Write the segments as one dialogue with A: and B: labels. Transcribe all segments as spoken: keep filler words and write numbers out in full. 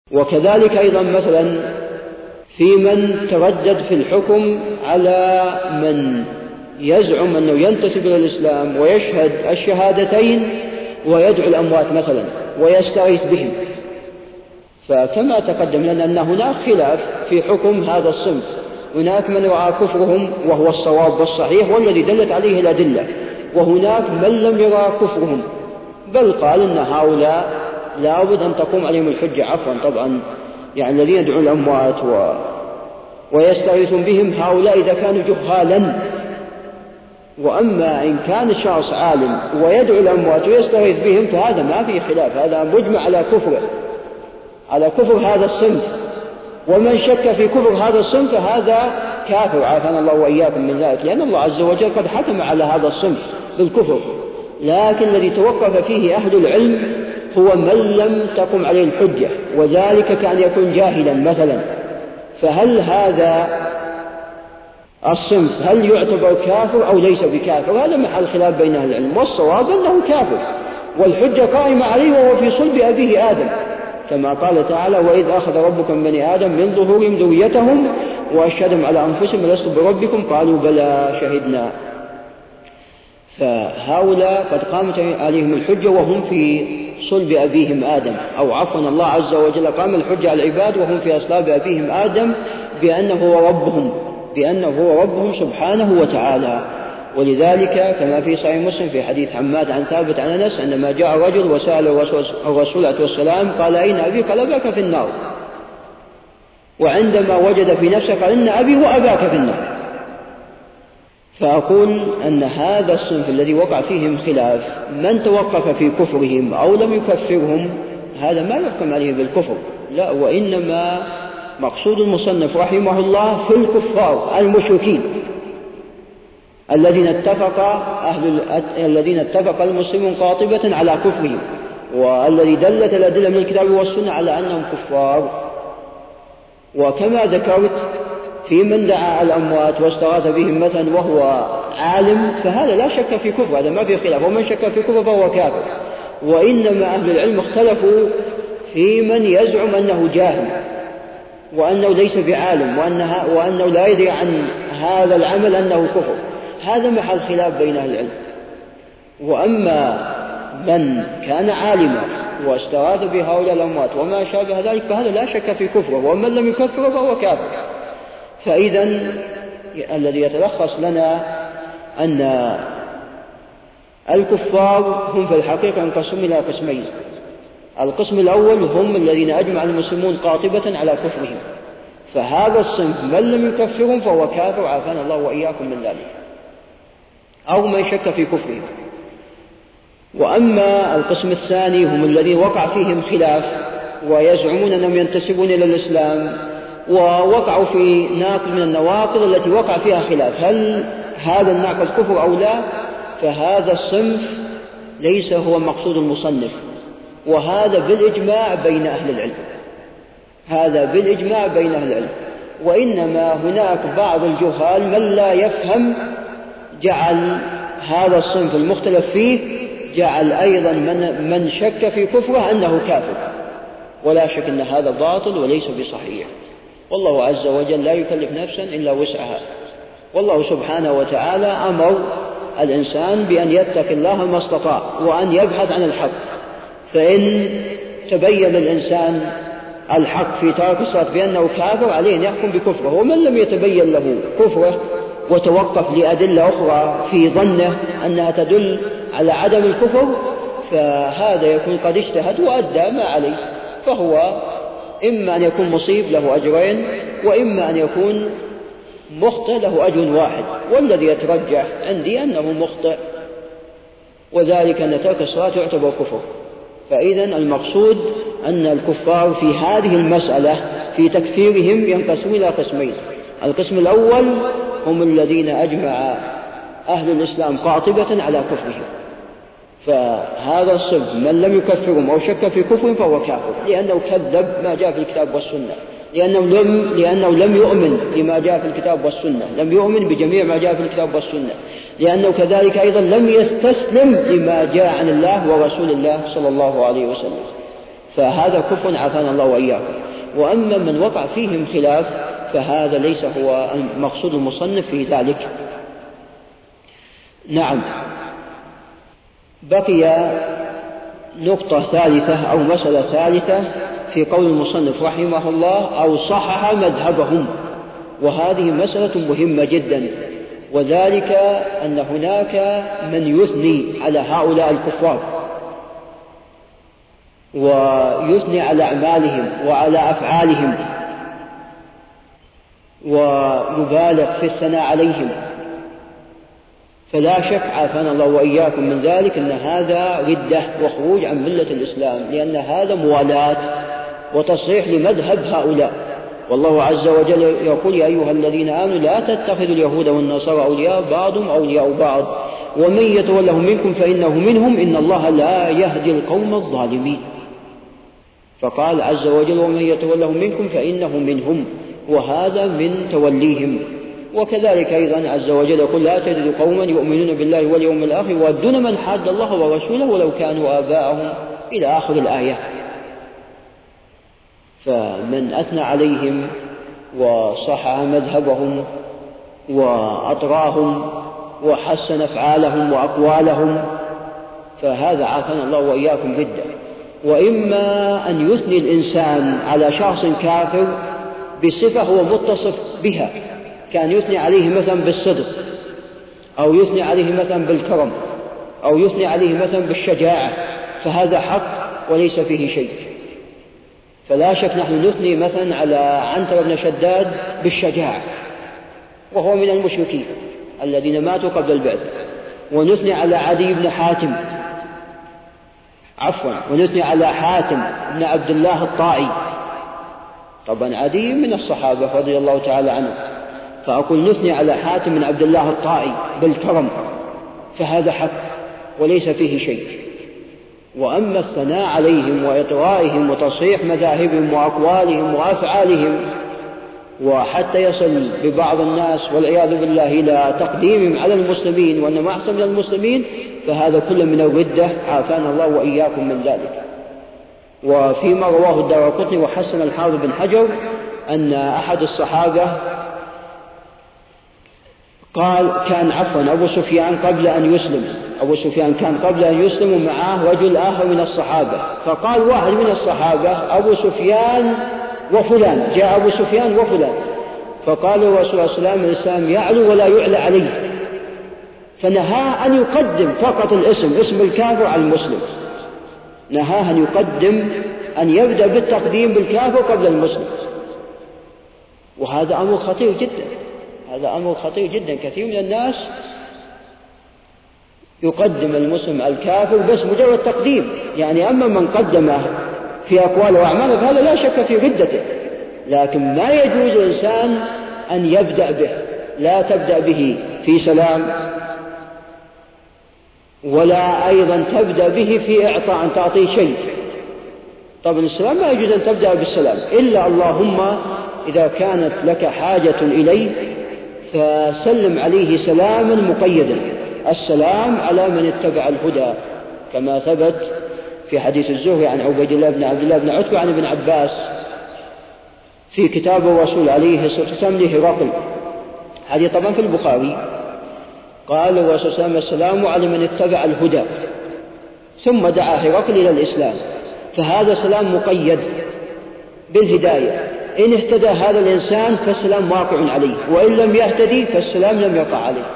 A: وكذلك أيضا مثلا في من تردد في الحكم على من يزعم أنه ينتسب إلى الإسلام ويشهد الشهادتين ويدعو الأموات مثلا ويستغيث بهم. فكما تقدم لنا أن هناك خلاف في حكم هذا الصنف، هناك من رأى كفرهم وهو الصواب والصحيح والذي دلت عليه الأدلة، وهناك من لم يرى كفرهم بل قال أن هؤلاء لا بد أن تقوم عليهم الحجة. عفوا طبعا يعني الذين يدعون الأموات و... ويستغيثون بهم هؤلاء إذا كانوا جهالا، وأما إن كان الشخص عالم ويدعو الأموات ويستغيث بهم فهذا ما في خلاف، هذا مجمع على كفره، على كفر هذا الصنف. ومن شك في كفر هذا الصنف هذا كافر، عافانا الله وإياكم من ذلك، لأن الله عز وجل قد حكم على هذا الصنف بالكفر. لكن الذي توقف فيه أهل العلم هو من لم تقم عليه الحجة، وذلك كان يكون جاهلا مثلا، فهل هذا الصنف هل يعتبر كافر أو ليس بكافر؟ هذا محل خلاف بين أهل العلم، والصواب أنه كافر والحجة قائمة عليه وهو في صلب أبيه آدم، كما قال تعالى: وإذ أخذ ربكم من بني آدم من ظهورهم ذريتهم وأشهدهم على أنفسهم ألست بربكم قالوا بلى شهدنا. فهؤلاء قد قامت عليهم الحجة وهم في صلب أبيهم آدم، أو عفوا الله عز وجل قام الحجة على العباد وهم في أصلاب أبيهم آدم بأنه هو ربهم، بأنه هو ربهم سبحانه وتعالى. ولذلك كما في صحيح مسلم في حديث حماد عن ثابت عن أنس عندما جاء رجل وسأل الرسول عليه السلام قال: أين أبي؟ قال: أباك في النار. وعندما وجد في نفسه قال: إن أبي وأباك في النار. فأقول أن هذا الصنف الذي وقع فيهم خلاف، من توقف في كفرهم أو لم يكفرهم هذا ما يحكم عليه بالكفر، لا، وإنما مقصود المصنف رحمه الله في الكفار المشركين الذين اتفق أهل الذين اتفق المسلمون قاطبة على كفرهم، والذي دلت الأدلة من الكتاب والسنة على أنهم كفار. وكما ذكرت في من دعا الأموات واستغاث بهم مثلا وهو عالم فهذا لا شك في كفر، هذا ما في خلاف، ومن شك في كفر فهو كافر. وإنما أهل العلم اختلفوا في من يزعم أنه جاهل وأنه ليس بعالم وأنها وأنه لا يدري عن هذا العمل أنه كفر، هذا محل خلاف بين أهل العلم. وأما من كان عالما واستغاث بهؤلاء الأموات وما شابه ذلك فهذا لا شك في كفره، ومن لم يكفره فهو كافر. فإذا الذي يتلخص لنا أن الكفار هم في الحقيقة انقسموا إلى قسمين. القسم الأول هم الذين أجمع المسلمون قاطبة على كفرهم، فهذا الصنف من لم يكفرهم فهو كافر، عافانا الله وإياكم من ذلك، أو من شك في كفرهم. وأما القسم الثاني هم الذين وقع فيهم خلاف ويزعمون أنهم ينتسبون إلى الإسلام ووقعوا في ناقض من النواقض التي وقع فيها خلاف، هل هذا الناقض كفر أو لا؟ فهذا الصنف ليس هو مقصود المصنف، وهذا بالإجماع بين أهل العلم، هذا بالإجماع بين أهل العلم. وإنما هناك بعض الجهال من لا يفهم جعل هذا الصنف المختلف فيه جعل أيضا من, من شك في كفره أنه كافر، ولا شك أن هذا باطل وليس بصحيح. والله عز وجل لا يكلف نفسا إلا وسعها، والله سبحانه وتعالى أمر الإنسان بأن يتقي الله ما استطاع وأن يبحث عن الحق، فإن تبين الإنسان الحق في ترك الصلاة بأنه كافر عليه أن يحكم بكفره، ومن لم يتبين له كفره وتوقف لأدلة أخرى في ظنه أنها تدل على عدم الكفر فهذا يكون قد اجتهد وأدى ما عليه، فهو إما أن يكون مصيب له أجرين وإما أن يكون مخطئ له أجر واحد، والذي يترجح عندي أنه مخطئ، وذلك أن ترك الصلاة يعتبر كفر. فإذا المقصود أن الكفار في هذه المسألة في تكفيرهم ينقسمون إلى قسمين. القسم الأول هم الذين أجمع أهل الإسلام قاطبة على كفرهم، فهذا الصنف من لم يكفرهم أو شك في كفرهم فهو كافر، لأنه كذب ما جاء في الكتاب والسنة، لأنه لم, لأنه لم يؤمن بما جاء في الكتاب والسنة، لم يؤمن بجميع ما جاء في الكتاب والسنة، لأنه كذلك أيضا لم يستسلم لما جاء عن الله ورسول الله صلى الله عليه وسلم. فهذا كفر عافانا الله وإياكم. وأما من وقع فيهم خلاف فهذا ليس هو مقصود المصنف في ذلك. نعم. بقي نقطة ثالثة أو مسألة ثالثة في قول المصنف رحمه الله أو صحح مذهبهم، وهذه مسألة مهمة جدا، وذلك أن هناك من يثني على هؤلاء الكفار ويثني على أعمالهم وعلى أفعالهم ويبالغ في الثناء عليهم، فلا شك عافانا الله وإياكم من ذلك أن هذا ردة وخروج عن ملة الإسلام، لأن هذا موالاة وتصريح لمذهب هؤلاء. والله عز وجل يقول يا أيها الذين آمنوا لا تتخذوا اليهود والنصارى أولياء بعضهم أولياء بعض ومن يتولهم منكم فإنه منهم إن الله لا يهدي القوم الظالمين. فقال عز وجل ومن يتولهم منكم فإنه منهم، وهذا من توليهم. وكذلك أيضا عز وجل يقول لا تجد قوما يؤمنون بالله واليوم الآخر يودون من حاد الله ورسوله ولو كانوا آباءهم إلى آخر الآية. فمن أثنى عليهم وصحح مذهبهم وأطراهم وحسن أفعالهم وأقوالهم فهذا عافانا الله وإياكم جدا. وإما أن يثني الإنسان على شخص كافر بصفة هو متصف بها، كان يثني عليه مثلا بالصدق، أو يثني عليه مثلا بالكرم، أو يثني عليه مثلا بالشجاعة، فهذا حق وليس فيه شيء. فلا شك نحن نثني مثلا على عنتر بن شداد بالشجاعة وهو من المشركين الذين ماتوا قبل البعثة، ونثني على عدي بن حاتم عفوا ونثني على حاتم بن عبد الله الطائي. طبعا عدي من الصحابة رضي الله تعالى عنه، فأقول نثني على حاتم بن عبد الله الطائي بالكرم، فهذا حق وليس فيه شيء. وأما الثناء عليهم وإطرائهم وتصحيح مذاهبهم وأقوالهم وأفعالهم، وحتى يصل ببعض الناس والعياذ بالله إلى تقديمهم على المسلمين وأنهم أحسن من المسلمين، فهذا كله من الردة عافانا الله وإياكم من ذلك. وفيما رواه الدارقطني وحسن الحافظ بن حجر أن أحد الصحابة قال كان عفوا أبو سفيان قبل أن يسلم أبو سفيان كان قبل أن يسلم ومعه رجل آخر من الصحابة، فقال واحد من الصحابة أبو سفيان وفلان، جاء أبو سفيان وفلان، فقال الرسول صلى الله عليه وسلم الإسلام يعلو ولا يعلى عليه، فنهى أن يقدم فقط الاسم اسم الكافر على المسلم، نهاه أن يقدم أن يبدأ بالتقديم بالكافر قبل المسلم. وهذا أمر خطير جدا، هذا أمر خطير جدا. كثير من الناس يقدم المسلم على الكافر بس مجرد تقديم، يعني أما من قدمه في أقواله وأعماله فهذا لا شك في ردته، لكن ما يجوز الإنسان أن يبدأ به، لا تبدأ به في سلام، ولا أيضا تبدأ به في إعطاء أن تعطيه شيء. طبعا السلام ما يجوز أن تبدأ بالسلام إلا اللهم إذا كانت لك حاجة إليه فسلم عليه سلاما مقيدا، السلام على من اتبع الهدى، كما ثبت في حديث الزهري عن عبيد الله بن عبد الله بن عتبة عن ابن عباس في كتاب الرسول عليه الصلاة والسلام لهرقل، هذه طبعا في البخاري. قال الرسول صلى الله عليه وسلم السلام على من اتبع الهدى، ثم دعا هرقل إلى الإسلام، فهذا سلام مقيد بالهداية، إن اهتدى هذا الإنسان فالسلام واقع عليه، وإن لم يهتدي فالسلام لم يقع عليه.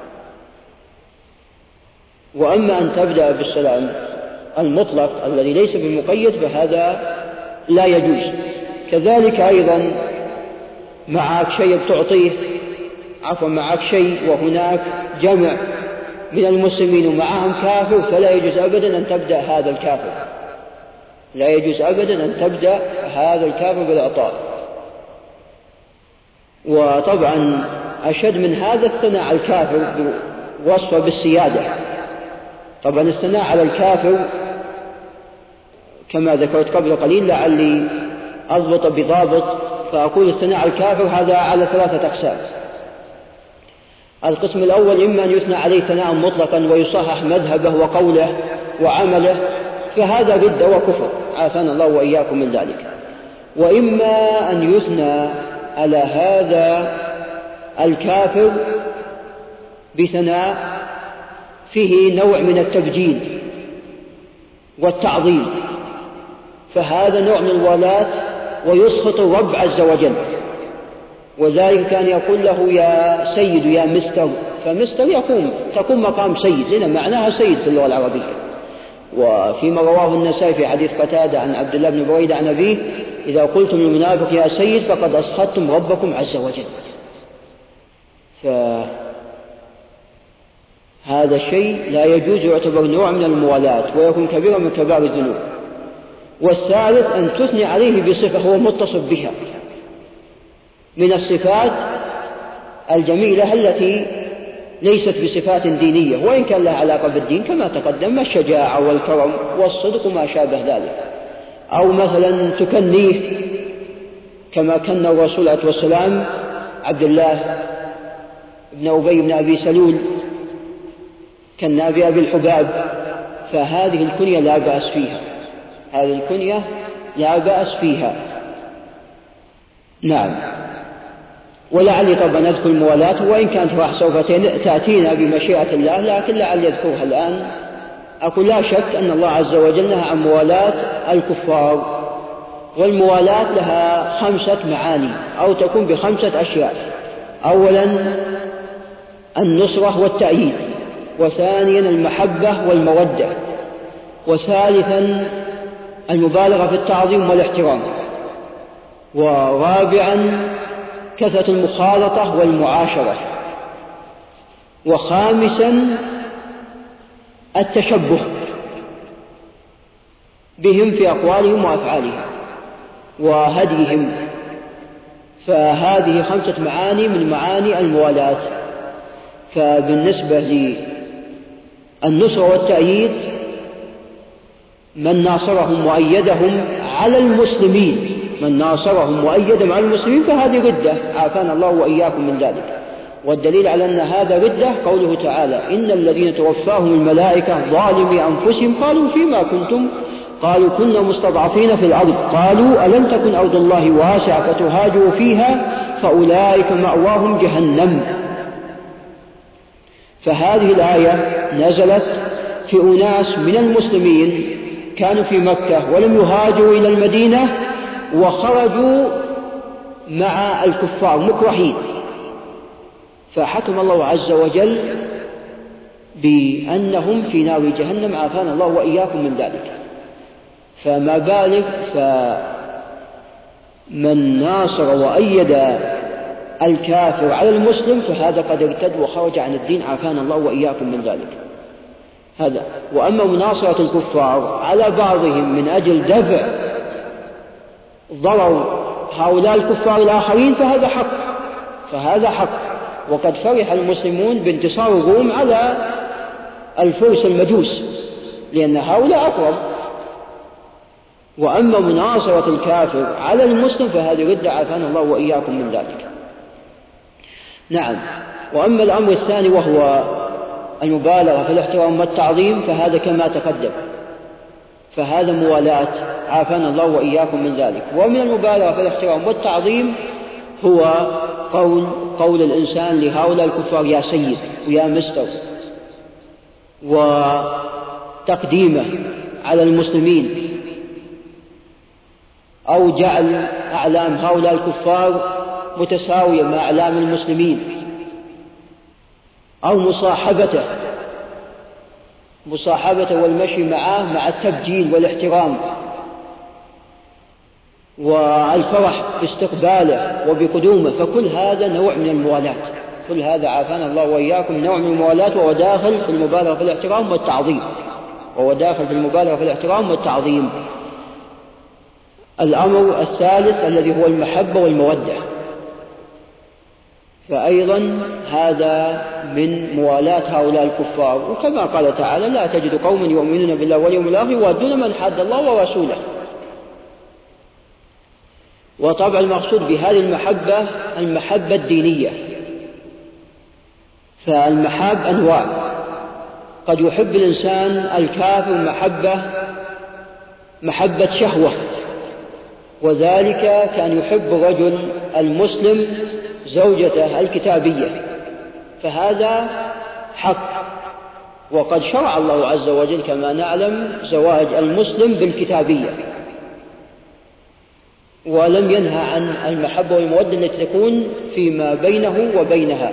A: وأما أن تبدأ بالسلام المطلق الذي ليس بمقيد فهذا لا يجوز. كذلك أيضا معك شيء بتعطيه، عفوا معك شيء وهناك جمع من المسلمين ومعهم كافر، فلا يجوز أبدا أن تبدأ هذا الكافر، لا يجوز أبدا أن تبدأ هذا الكافر بالعطاء. وطبعا أشد من هذا الثناء على الكافر وصفه بالسيادة. طبعا الثناء على الكافر كما ذكرت قبل قليل لعلي أضبط بضابط، فأقول الثناء على الكافر هذا على ثلاثة أقسام. القسم الأول إما أن يثنى عليه ثناء مطلقا ويصحح مذهبه وقوله وعمله، فهذا ردة وكفر، عافانا الله وإياكم من ذلك. وإما أن يثنى على هذا الكافر بثناء فيه نوع من التبجيل والتعظيم، فهذا نوع من الولاة ويسخط الرب عز وجل. وذلك كان يقول له يا سيد يا مستر، فمستر يقوم تقوم مقام سيد، لأن معناها سيد في اللغة العربية. وفيما رواه النسائي في حديث قتادة عن عبد الله بن بريدة عن أبيه: إذا قلتم للمنافق يا سيد فقد أسخطتم ربكم عز وجل. فهذا الشيء لا يجوز، يعتبر نوع من الموالاة ويكون كبيرا من كبار الذنوب. والثالث أن تثني عليه بصفة هو متصف بها من الصفات الجميلة التي ليست بصفات دينية، وإن كان لها علاقة بالدين كما تقدم: الشجاعة والكرم والصدق وما شابه ذلك. أو مثلا تكنيه كما كان الرسول عليه والسلام عبد الله بن أبي بن أبي سلول كان بأبي الحباب، فهذه الكنية لا بأس فيها، هذه الكنية لا بأس فيها. نعم. ولعلي طبعا نذكر الموالاة، وإن كانت راح سوف تأتينا بمشيئة الله، لكن لعلي أذكرها الآن. أقول لا شك أن الله عز وجل نهى عن موالاة الكفار، والموالاة لها خمسة معاني أو تكون بخمسة أشياء: أولا النصرة والتأييد، وثانيا المحبة والمودة، وثالثا المبالغة في التعظيم والاحترام، ورابعا كثرة المخالطة والمعاشرة، وخامسا التشبه بهم في أقوالهم وأفعالهم وهديهم. فهذه خمسة معاني من معاني الموالاة. فبالنسبة للنصرة والتأييد: من ناصرهم وأيدهم على المسلمين، من ناصرهم وأيدهم على المسلمين فهذه ردة، عافانا الله وإياكم من ذلك. والدليل على أن هذا ردة قوله تعالى: إن الذين توفاهم الملائكة ظالمي أنفسهم قالوا فيما كنتم؟ قالوا كنا مستضعفين في الأرض قالوا ألم تكن أرض الله واسعة فتهاجروا فيها فأولئك مأواهم جهنم. فهذه الآية نزلت في أناس من المسلمين كانوا في مكة ولم يهاجروا إلى المدينة وخرجوا مع الكفار مكرهين، فحكم الله عز وجل بأنهم في نار جهنم، عافانا الله وإياكم من ذلك. فما بالغ فمن ناصر وأيد الكافر على المسلم فهذا قد ارتد وخرج عن الدين، عافانا الله وإياكم من ذلك. هذا. وأما مناصرة الكفار على بعضهم من أجل دفع ضرر هؤلاء الكفار الآخرين فهذا حق، فهذا حق. وقد فرح المسلمون بانتصار الروم على الفرس المجوس لأن هؤلاء أقرب. وأما مناصرة الكافر على المسلم فهذه ردة، عافانا الله وإياكم من ذلك. نعم. وأما الأمر الثاني وهو المبالغة في الاحترام والتعظيم فهذا كما تقدم، فهذا موالاة، عافانا الله وإياكم من ذلك. ومن المبالغة في الاحترام والتعظيم هو قول, قول الإنسان لهؤلاء الكفار يا سيد ويا مستر، وتقديمه على المسلمين، أو جعل أعلام هؤلاء الكفار متساوية مع أعلام المسلمين، أو مصاحبته مصاحبته والمشي معه مع التبجيل والاحترام والفرح باستقباله وبقدومه، فكل هذا نوع من الموالاة، كل هذا عافانا الله وإياكم نوع من الموالاة، وهو داخل في المبالغة في الاحترام والتعظيم، وهو داخل في المبالغة في الاحترام والتعظيم. الأمر الثالث الذي هو المحبة والمودة، فأيضا هذا من موالاة هؤلاء الكفار. وكما قال تعالى: لا تجد قوما يؤمنون بالله واليوم الآخر يوادون من حاد الله ورسوله. وطبعا المقصود بهذه المحبة المحبة الدينية، فالمحاب أنواع، قد يحب الإنسان الكافر محبة محبة شهوة، وذلك كان يحب الرجل المسلم زوجته الكتابية، فهذا حق. وقد شرع الله عز وجل كما نعلم زواج المسلم بالكتابية، ولم ينهى عن المحبة والمودة التي تكون فيما بينه وبينها.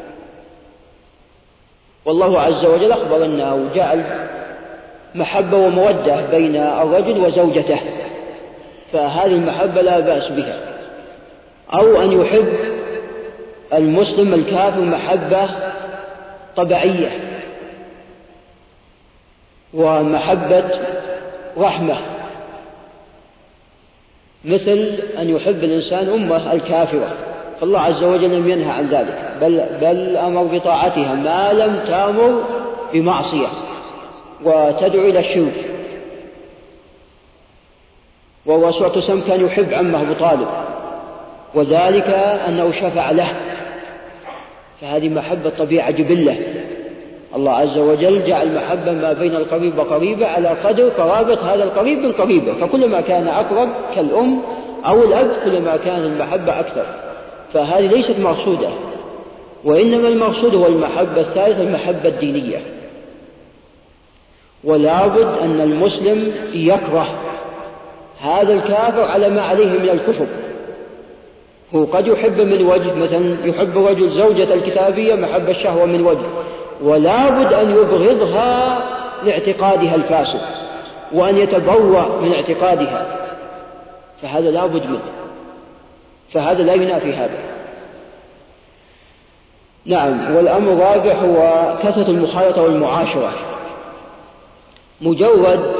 A: والله عز وجل أخبر أنه جعل محبة ومودة بين الرجل وزوجته، فهذه المحبة لا بأس بها. أو أن يحب المسلم الكافر محبة طبيعية ومحبة رحمة، مثل أن يحب الإنسان أمه الكافرة، فالله عز وجل لم ينهى عن ذلك، بل, بل أمر بطاعتها ما لم تأمر بمعصية وتدعو إلى الشرك. والرسول صلى الله عليه وسلم كان يحب عمه أبو طالب، وذلك أنه شفع له، فهذه محبة طبيعة جبلة. الله عز وجل جعل محبة ما بين القريب وقريبه على قدر قرابة هذا القريب من قريبه، فكلما كان أقرب كالأم أو الأب كلما كان المحبة أكثر، فهذه ليست مقصودة، وإنما المقصود هو المحبة الثالثة، المحبة الدينية. ولا بد أن المسلم يكره هذا الكافر على ما عليه من الكفر. هو قد يحب من وجه، مثلا يحب رجل زوجة الكتابية محبة الشهوة من وجه، ولا بد أن يبغضها لاعتقادها الفاسد وأن يتبرأ من اعتقادها، فهذا لا بد منه، فهذا لا ينافي هذا. نعم. والأمر الرابع هو كثرة المخالطة والمعاشرة. مجرد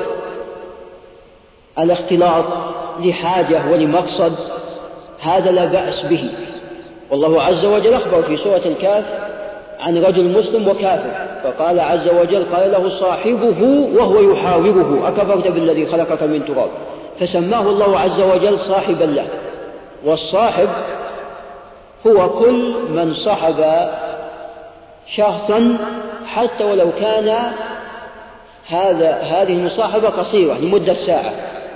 A: الاختلاط لحاجة ولمقصد هذا لا بأس به، والله عز وجل أخبر في سورة الكهف عن رجل مسلم وكافر، فقال عز وجل قال له صاحبه وهو يحاوره أكفرت بالذي خلقك من تراب، فسماه الله عز وجل صاحبا له. والصاحب هو كل من صحب شخصا حتى ولو كان هذا هذه المصاحبة قصيرة لمدة ساعة،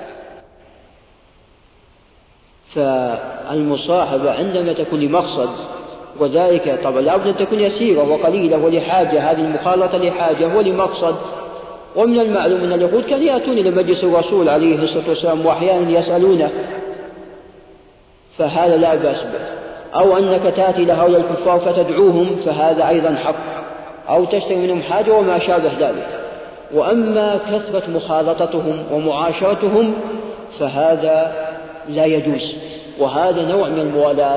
A: فالمصاحبة عندما تكون لمقصد، وذلك طبعا لا بد أن تكون يسيرة وقليلة ولحاجة، هذه المخالطة لحاجة ولمقصد. ومن المعلوم أن اليهود كانوا يأتون إلى مجلس الرسول عليه الصلاة والسلام وأحيانا يسألونه، فهذا لا بأس به. أو أنك تأتي لهؤلاء الكفار فتدعوهم، فهذا أيضا حق، أو تشتري منهم حاجة وما شابه ذلك. وأما كثرة مخالطتهم ومعاشرتهم فهذا لا يجوز، وهذا نوع من الموالاة.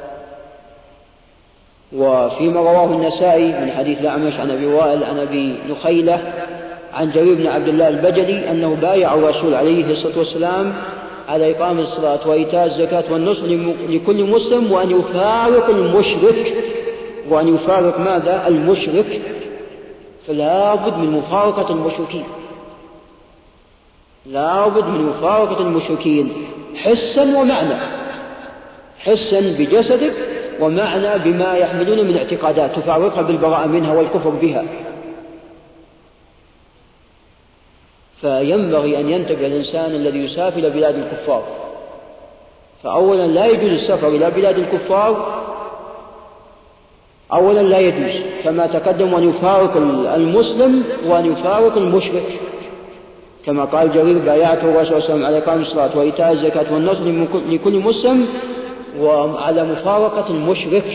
A: وفيما رواه النسائي من حديث الأعمش عن أبي وائل عن أبي نخيلة عن جرير بن عبد الله البجلي أنه بايع الرسول عليه الصلاة والسلام على إقام الصلاة وإيتاء الزكاة والنصر لكل مسلم، وأن يفارق المشرك، وأن يفارق ماذا؟ المشرك. فلا بد من مفارقة المشركين، لا بد من مفارقة المشركين حسا ومعنى، حسا بجسدك ومعنى بما يحملون من اعتقادات تفارقها بالبراءة منها والكفر بها. فينبغي أن ينتبه الإنسان الذي يسافر إلى بلاد الكفار، فأولا لا يجوز السفر إلى بلاد الكفار، أولا لا يجوز كما تقدم أن يفارق المسلم وأن يفارق المشرك، كما قال جرير بايعته الرسول صلى الله عليه وسلم على إقام الصلاة وإيتاء الزكاة والنصر لكل مسلم وعلى مفارقة المشرك.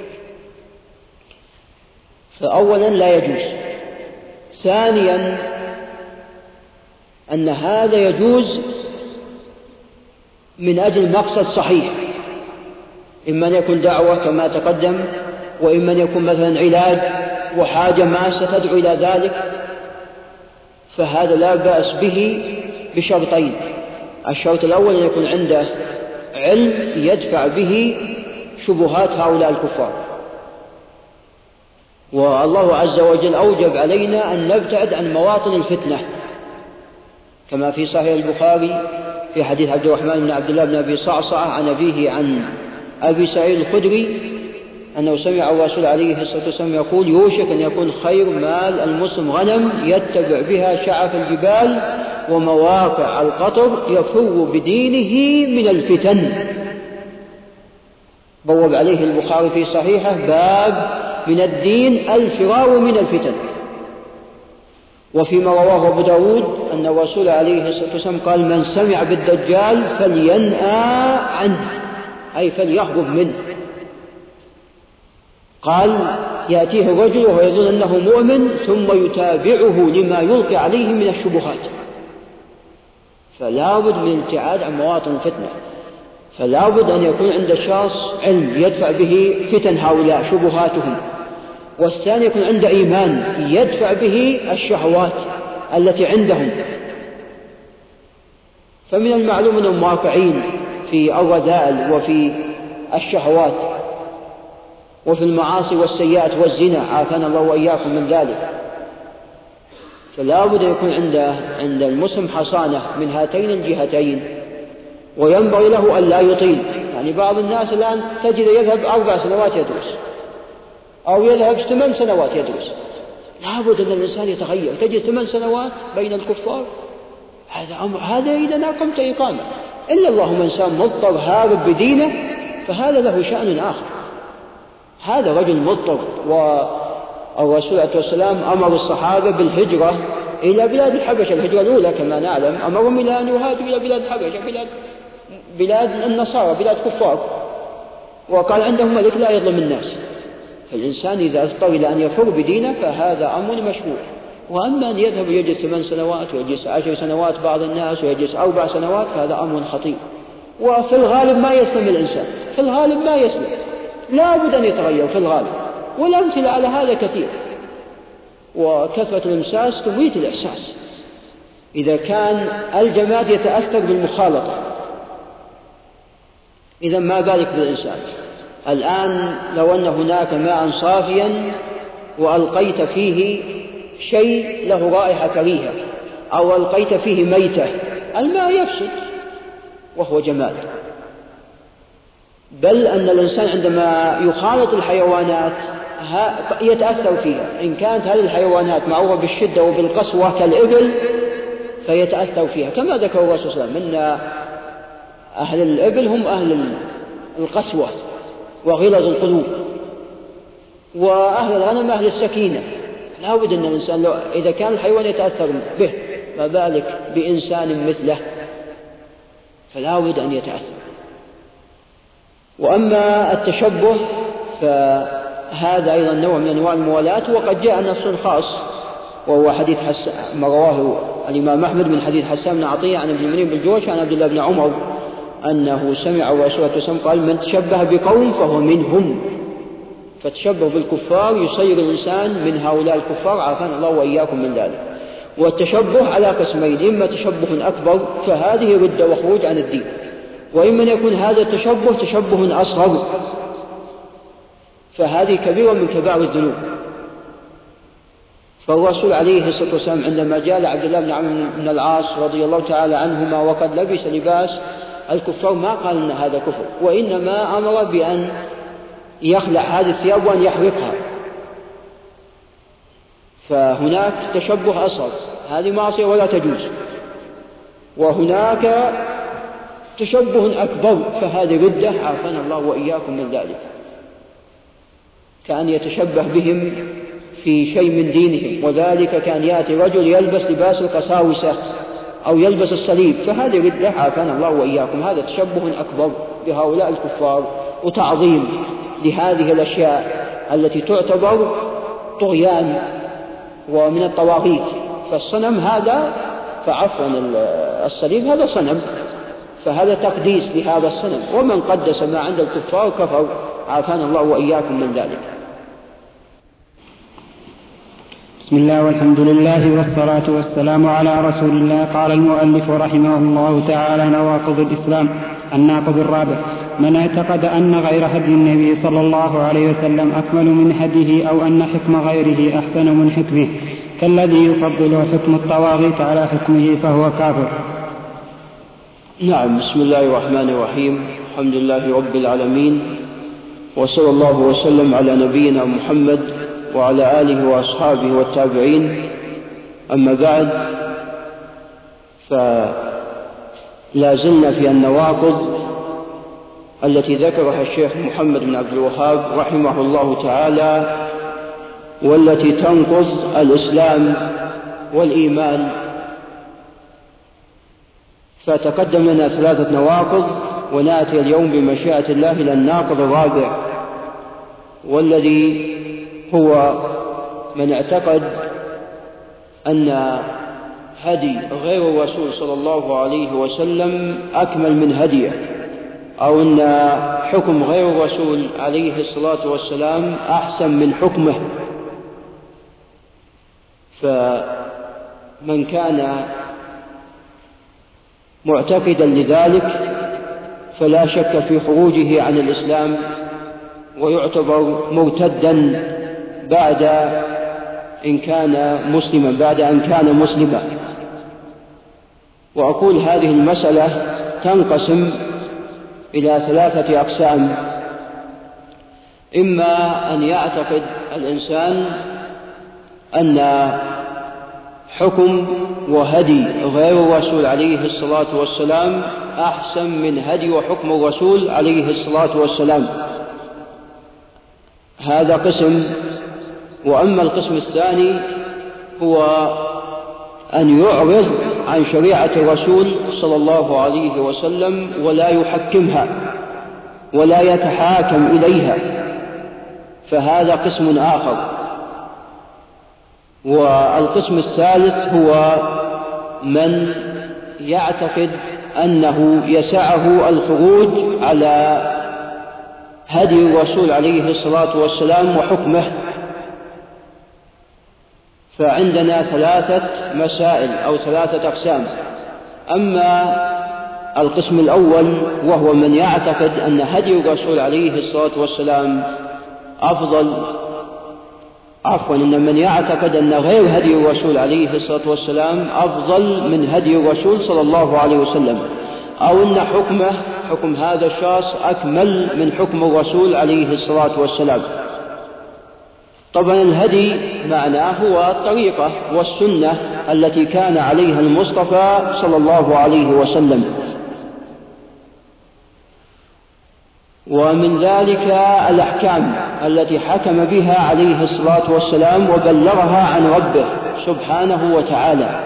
A: فأولا لا يجوز. ثانيا أن هذا يجوز من أجل مقصد صحيح، إما أن يكون دعوة كما تقدم، وإما أن يكون مثلا علاج وحاجة ماسة تدعو إلى ذلك، فهذا لا بأس به بشرطين. الشرط الأول أن يكون عنده علم يدفع به شبهات هؤلاء الكفار، والله عز وجل أوجب علينا أن نبتعد عن مواطن الفتنة، كما في صحيح البخاري في حديث عبد الرحمن بن عبد الله بن أبي صعصعة عن أبيه عن أبي سعيد الخدري أنه سمع الرسول عليه الصلاة والسلام يقول يوشك أن يكون خير مال المسلم غنم يتبع بها شعف الجبال ومواقع القطر يفر بدينه من الفتن. بوب عليه البخاري في صحيحه باب من الدين الفرار من الفتن. وفيما رواه أبو داود أن الرسول عليه الصلاة والسلام قال: من سمع بالدجال فلينأى عنه، أي فليهرب منه. قال: يأتيه الرجل وهو يظن أنه مؤمن ثم يتابعه لما يلقي عليه من الشبهات، فلا بد من الابتعاد عن مواطن الفتنة. فلا بد أن يكون عند الشخص علم يدفع به فتن هؤلاء شبهاتهم، والثاني يكون عنده إيمان يدفع به الشهوات التي عندهم. فمن المعلوم أنهم واقعين في الرذائل وفي الشهوات وفي المعاصي والسيئات والزنا، عافانا الله وإياكم من ذلك. فلا بد أن يكون عند عند المسلم حصانة من هاتين الجهتين، وينبغي له أن لا يطيل. يعني بعض الناس الآن تجد يذهب أربع سنوات يدرس، أو يذهب ثمان سنوات يدرس. لا بد أن الإنسان يتغير. تجد ثمان سنوات بين الكفار، هذا أمر، هذا إذا أقمت إقامة. إلا اللهم إنسان مضطر هارب بدينه فهذا له شأن آخر. هذا رجل مضطر، والرسول عليه والسلام أمر الصحابة بالهجرة إلى بلاد الحبشة، الهجرة الأولى كما نعلم، أمرهم إلى أن يهاجروا إلى بلاد الحبشة، بلاد, بلاد النصارى، بلاد كفار، وقال عندهم ملك لا يظلم الناس. فالإنسان إذا اضطر إلى أن يفر بدينه فهذا أمر مشروع. وأما أن يذهب ويجلس ثمان سنوات ويجلس عشر سنوات بعض الناس ويجلس أربع سنوات فهذا أمر خطير، وفي الغالب ما يسلم الإنسان، في الغالب ما يسلم. لا بد أن يتغير في الغالب، والأمثلة على هذا كثير. وكثرة الإمساس تميت الإحساس. إذا كان الجماد يتأثر بالمخالطة، إذا ما بالك بالإنسان. الآن لو أن هناك ماء صافيا وألقيت فيه شيء له رائحة كريهة، أو ألقيت فيه ميتة، الماء يفسد وهو جماد. بل أن الإنسان عندما يخالط الحيوانات يتأثر فيها. إن كانت هذه الحيوانات معروفة بالشدة وبالقسوة كالإبل فيتأثر فيها، كما ذكر الرسول صلى الله عليه وسلم أن أهل الإبل هم أهل القسوة وغلظ القلوب، وأهل الغنم أهل السكينة. لا بد أن الإنسان لو إذا كان الحيوان يتأثر به ما بالك بإنسان مثله، فلا بد أن يتأثر. وأما التشبه فهذا أيضا نوع من أنواع الموالاة، وقد جاء نص خاص وهو حديث ما رواه الإمام أحمد من حديث حسان بن عطية عن ابن منين بالجوش عن عبد الله بن عمر أنه سمع الرسول صلى الله عليه وسلم قال: من تشبه بقوم فهو منهم. فالتشبه بالكفار يصير الإنسان من هؤلاء الكفار، عافانا الله وإياكم من ذلك. والتشبه على قسمين: إما تشبه أكبر فهذه ردة وخروج عن الدين، وإما يكون هذا التشبه تشبه أصغر فهذه كبيرة من كبائر الذنوب. فالرسول عليه الصلاة والسلام عندما جاء لعبد الله بن عمرو بن العاص رضي الله تعالى عنهما وقد لبس لباس الكفار ما قال أن هذا كفر، وإنما أمر بأن يخلع هذه الثياب وأن يحرقها. فهناك تشبه أصغر، هذه معصية ولا تجوز. وهناك تشبه أكبر فهذه ردة، عافانا الله وإياكم من ذلك، كأن يتشبه بهم في شيء من دينهم. وذلك كان يأتي رجل يلبس لباس القساوسة أو يلبس الصليب، فهذه ردة، عافانا الله وإياكم. هذا تشبه أكبر بهؤلاء الكفار وتعظيم لهذه الأشياء التي تعتبر طغيان ومن الطواغيت. فالصنم هذا، فعفوا الصليب هذا صنم، فهذا تقديس لهذا الصنم، ومن قدس ما عند الكفار كفر، عافانا الله وإياكم من ذلك.
B: بسم الله والحمد لله والصلاة والسلام على رسول الله. قال المؤلف رحمه الله تعالى: نواقض الإسلام. الناقض الرابع: من اعتقد أن غير هدي النبي صلى الله عليه وسلم أكمل من هديه، أو أن حكم غيره أحسن من حكمه، كالذي يفضل حكم الطواغيت على حكمه، فهو كافر.
A: نعم. بسم الله الرحمن الرحيم. الحمد لله رب العالمين، وصلى الله وسلم على نبينا محمد وعلى آله وأصحابه والتابعين. أما بعد، فلا زلنا في النواقض التي ذكرها الشيخ محمد بن عبد الوهاب رحمه الله تعالى، والتي تنقض الإسلام والإيمان. فتقدم لنا ثلاثة نواقض، ونأتي اليوم بمشيئة الله إلى الناقض الرابع، والذي هو من اعتقد أن هدي غير الرسول صلى الله عليه وسلم أكمل من هديه، أو أن حكم غير الرسول عليه الصلاة والسلام أحسن من حكمه. فمن كان معتقدا لذلك فلا شك في خروجه عن الإسلام، ويعتبر مرتدا بعد إن كان مسلما بعد أن كان مسلما. وأقول هذه المسألة تنقسم إلى ثلاثة أقسام: إما أن يعتقد الإنسان أن حكم وهدي غير الرسول عليه الصلاة والسلام أحسن من هدي وحكم الرسول عليه الصلاة والسلام، هذا قسم. وأما القسم الثاني هو أن يعرض عن شريعة الرسول صلى الله عليه وسلم ولا يحكمها ولا يتحاكم إليها، فهذا قسم آخر. والقسم الثالث هو من يعتقد أنه يسعه الخروج على هدي الرسول عليه الصلاة والسلام وحكمه. فعندنا ثلاثة مسائل أو ثلاثة أقسام. أما القسم الأول وهو من يعتقد أن هدي الرسول عليه الصلاة والسلام أفضل عفوا إن من يعتقد أن غير هدي الرسول عليه الصلاة والسلام أفضل من هدي الرسول صلى الله عليه وسلم، أو أن حكمه حكم هذا الشخص أكمل من حكم الرسول عليه الصلاة والسلام. طبعا الهدي معناه هو الطريقة والسنة التي كان عليها المصطفى صلى الله عليه وسلم. ومن ذلك الأحكام التي حكم بها عليه الصلاة والسلام وبلغها عن ربه سبحانه وتعالى،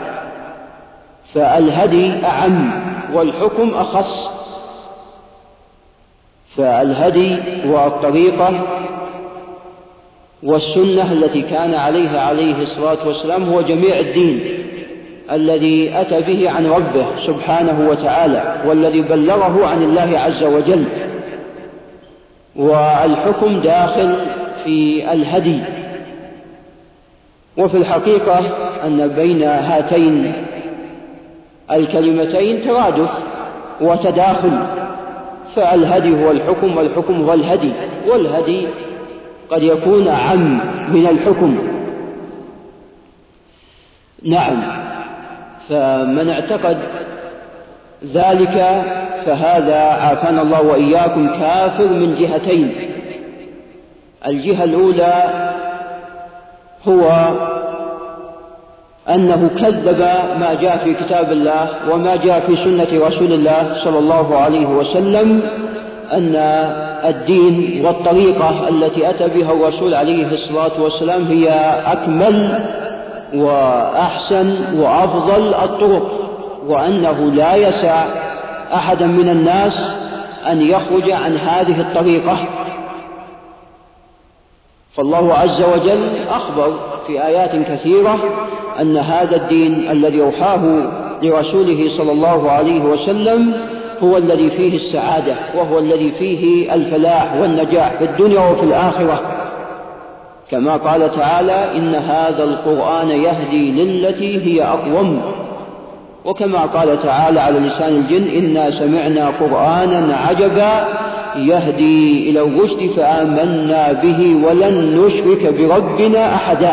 A: فالهدي أعم والحكم أخص. فالهدي والطريقة والسنة التي كان عليها عليه الصلاة والسلام هو جميع الدين الذي أتى به عن ربه سبحانه وتعالى، والذي بلغه عن الله عز وجل. والحكم داخل في الهدي. وفي الحقيقة أن بين هاتين الكلمتين ترادف وتداخل، فالهدي هو الحكم والحكم هو الهدي، والهدي قد يكون أعم من الحكم. نعم، فمن اعتقد ذلك فهذا عافانا الله وإياكم كافر من جهتين. الجهة الأولى هو أنه كذب ما جاء في كتاب الله وما جاء في سنة رسول الله صلى الله عليه وسلم، أن الدين والطريقة التي أتى بها الرسول عليه الصلاة والسلام هي أكمل وأحسن وأفضل الطرق، وأنه لا يسع أحدا من الناس أن يخرج عن هذه الطريقة. فالله عز وجل أخبر في آيات كثيرة أن هذا الدين الذي أوحاه لرسوله صلى الله عليه وسلم هو الذي فيه السعادة، وهو الذي فيه الفلاح والنجاح في الدنيا وفي الآخرة، كما قال تعالى: إن هذا القرآن يهدي للتي هي أقوم. وكما قال تعالى على لسان الجن: إنا سمعنا قرآنا عجبا يهدي إلى الرشد فآمنا به ولن نشرك بربنا أحدا.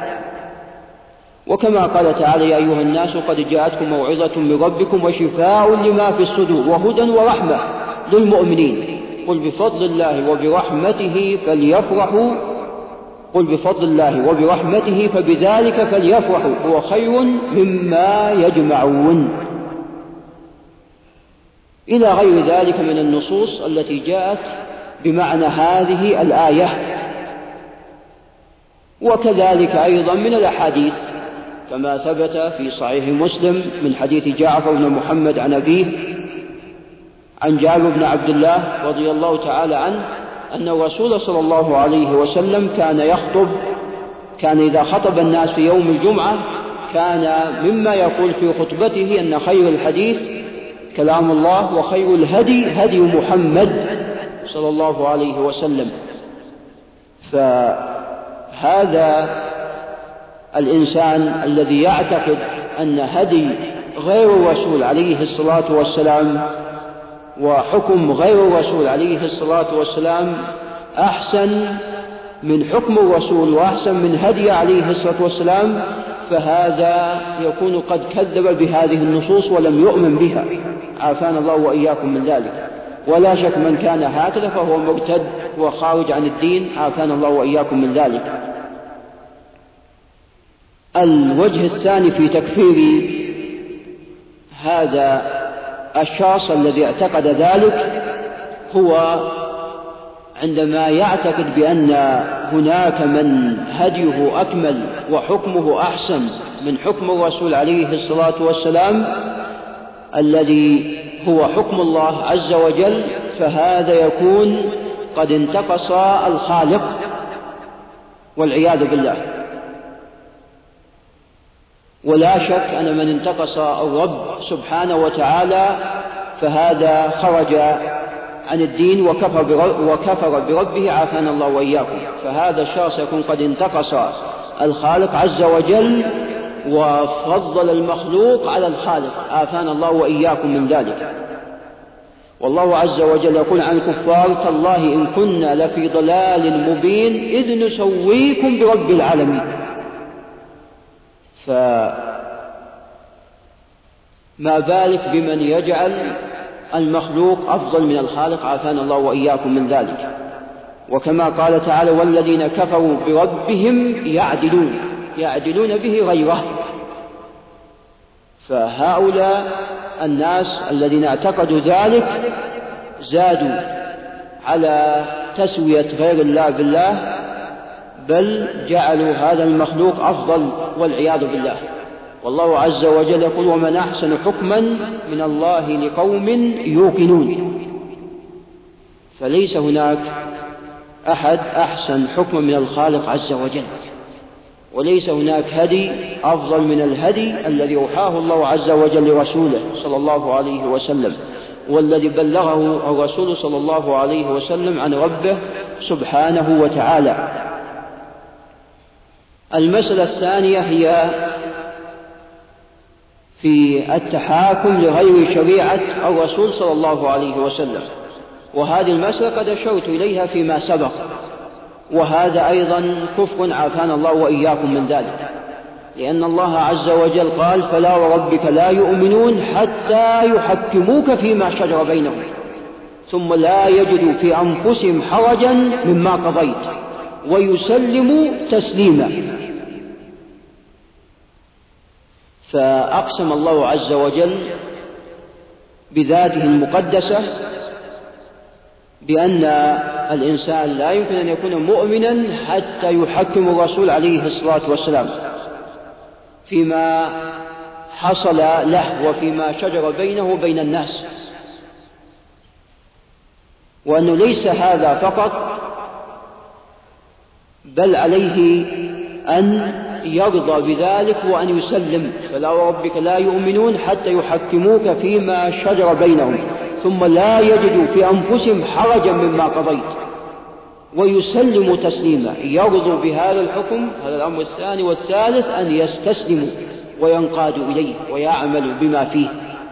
A: وكما قال تعالى: يا أيها الناس قد جاءتكم موعظة من ربكم وشفاء لما في الصدور وهدى ورحمة للمؤمنين قل بفضل الله وبرحمته فليفرحوا قل بفضل الله وبرحمته فبذلك فليفرحوا هو خير مما يجمعون. إلى غير ذلك من النصوص التي جاءت بمعنى هذه الآية. وكذلك أيضا من الأحاديث كما ثبت في صحيح مسلم من حديث جعفر بن محمد عن أبيه عن جابر بن عبد الله رضي الله تعالى عنه أن الرسول صلى الله عليه وسلم كان يخطب، كان إذا خطب الناس في يوم الجمعة كان مما يقول في خطبته أن خير الحديث كلام الله وخير الهدي هدي محمد صلى الله عليه وسلم. فهذا الإنسان الذي يعتقد أن هدي غير الرسول عليه الصلاة والسلام وحكم غير الرسول عليه الصلاة والسلام أحسن من حكم الرسول وأحسن من هدي عليه الصلاة والسلام، فهذا يكون قد كذب بهذه النصوص ولم يؤمن بها، عافانا الله وإياكم من ذلك. ولا شك من كان هكذا فهو مرتد وخارج عن الدين، عافانا الله وإياكم من ذلك. الوجه الثاني في تكفير هذا الشخص الذي اعتقد ذلك هو عندما يعتقد بأن هناك من هديه أكمل وحكمه أحسن من حكم الرسول عليه الصلاة والسلام الذي هو حكم الله عز وجل، فهذا يكون قد انتقص الخالق والعياذ بالله. ولا شك أن من انتقص الرب سبحانه وتعالى فهذا خرج عن الدين وكفر, وكفر بربه، عافانا الله وإياكم. فهذا الشخص يكون قد انتقص الخالق عز وجل وفضل المخلوق على الخالق، عافانا الله وإياكم من ذلك. والله عز وجل يقول عن الكفار: تالله إن كنا لفي ضلال مبين إذ نسويكم برب العالمين. فما بالك بمن يجعل المخلوق أفضل من الخالق، عافانا الله وإياكم من ذلك. وكما قال تعالى: والذين كفروا بربهم يعدلون يعدلون به غيره. فهؤلاء الناس الذين اعتقدوا ذلك زادوا على تسوية غير الله بالله، بل جعلوا هذا المخلوق أفضل والعياذ بالله. والله عز وجل يقول: ومن أحسن حكما من الله لقوم يوقنون. فليس هناك أحد أحسن حكما من الخالق عز وجل، وليس هناك هدي أفضل من الهدي الذي أوحاه الله عز وجل لرسوله صلى الله عليه وسلم، والذي بلغه الرسول صلى الله عليه وسلم عن ربه سبحانه وتعالى. المسألة الثانية هي في التحاكم لغير شريعة الرسول صلى الله عليه وسلم، وهذه المسألة قد أشرت إليها فيما سبق، وهذا أيضا كفر، عافانا الله وإياكم من ذلك. لأن الله عز وجل قال: فلا وربك لا يؤمنون حتى يحكموك فيما شجر بينهم ثم لا يجدوا في أنفسهم حرجا مما قضيت ويسلموا تسليما. فأقسم الله عز وجل بذاته المقدسة بأن الإنسان لا يمكن أن يكون مؤمنا حتى يحكم الرسول عليه الصلاة والسلام فيما حصل له وفيما شجر بينه وبين الناس، وأنه ليس هذا فقط، بل عليه أن يرضى بذلك وأن يسلم. فلا وربك لا يؤمنون حتى يحكموك فيما شجر بينهم ثم لا يجدوا في أنفسهم حرجا مما قضيت ويسلموا تسليما. يرضوا بهذا الحكم، هذا الأمر الثاني. والثالث أن يستسلموا وينقادوا إليه ويعملوا بما فيه.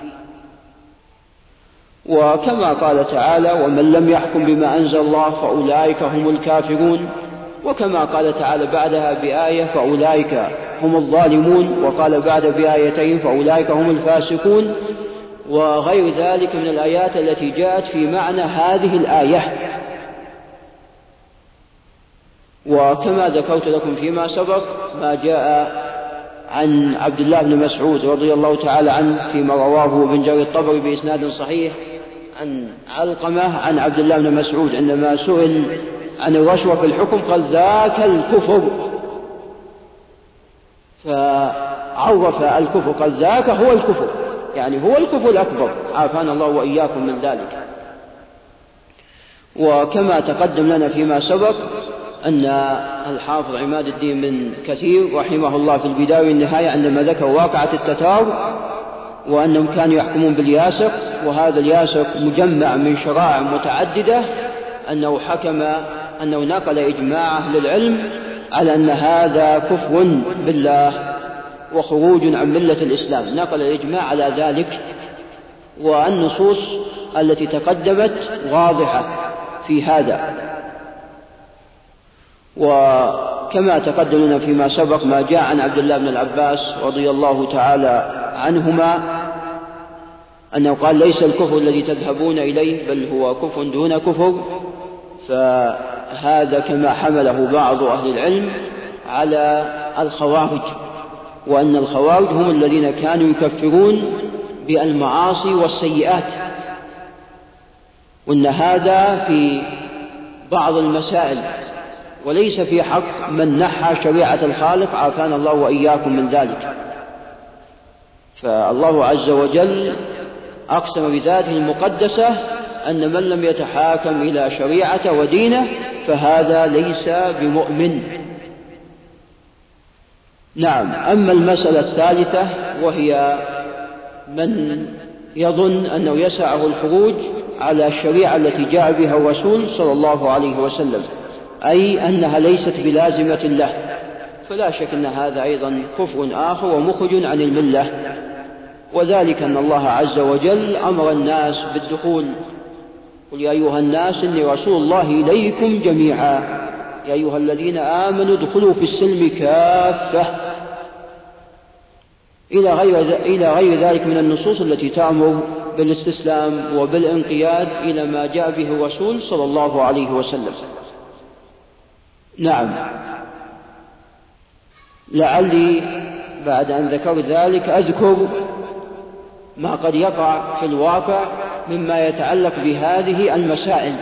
A: وكما قال تعالى: ومن لم يحكم بما أنزل الله فأولئك هم الكافرون. وكما قال تعالى بعدها بآية: فأولئك هم الظالمون. وقال بعد بآيتين: فأولئك هم الفاسقون. وغير ذلك من الآيات التي جاءت في معنى هذه الآية. وكما ذكرت لكم فيما سبق ما جاء عن عبد الله بن مسعود رضي الله تعالى عنه فيما رواه ابن جرير الطبري بإسناد صحيح عن علقمة عن عبد الله بن مسعود عندما سئل عن الرشوة في الحكم قال ذاك الكفر، فعرف الكفر قال ذاك هو الكفر، يعني هو الكفر الأكبر، عافانا الله وإياكم من ذلك. وكما تقدم لنا فيما سبق أن الحافظ عماد الدين بن كثير رحمه الله في البداية والنهاية عندما ذكر واقعة التتار وأنهم كانوا يحكمون بالياسق، وهذا الياسق مجمع من شرائع متعددة، أنه حكم أنه نقل إجماع أهل العلم على أن هذا كفر بالله وخروج عن ملة الإسلام، نقل الإجماع على ذلك. والنصوص التي تقدمت واضحة في هذا. وكما تقدم لنا فيما سبق ما جاء عن عبد الله بن العباس رضي الله تعالى عنهما أنه قال ليس الكفر الذي تذهبون إليه بل هو كفر دون كفر، فهذا كما حمله بعض أهل العلم على الخوارج، وأن الخوارج هم الذين كانوا يكفرون بالمعاصي والسيئات، وأن هذا في بعض المسائل وليس في حق من نحى شريعة الخالق، عافانا الله وإياكم من ذلك. فالله عز وجل أقسم بذاته المقدسة أن من لم يتحاكم إلى شريعة ودينه فهذا ليس بمؤمن. نعم. أما المسألة الثالثة وهي من يظن أنه يسعه الخروج على الشريعة التي جاء بها الرسول صلى الله عليه وسلم، أي أنها ليست بلازمة له، فلا شك أن هذا أيضا كفر آخر ومخرج عن الملة، وذلك أن الله عز وجل أمر الناس بالدخول، قل يا أيها الناس إني رسول الله إليكم جميعا يا أيها الذين آمنوا ادخلوا في السلم كافة إلى غير إلى غير ذلك من النصوص التي تأمر بالاستسلام وبالانقياد إلى ما جاء به الرسول صلى الله عليه وسلم. نعم. لعلي بعد أن ذكر ذلك أذكر ما قد يقع في الواقع مما يتعلق بهذه المسائل.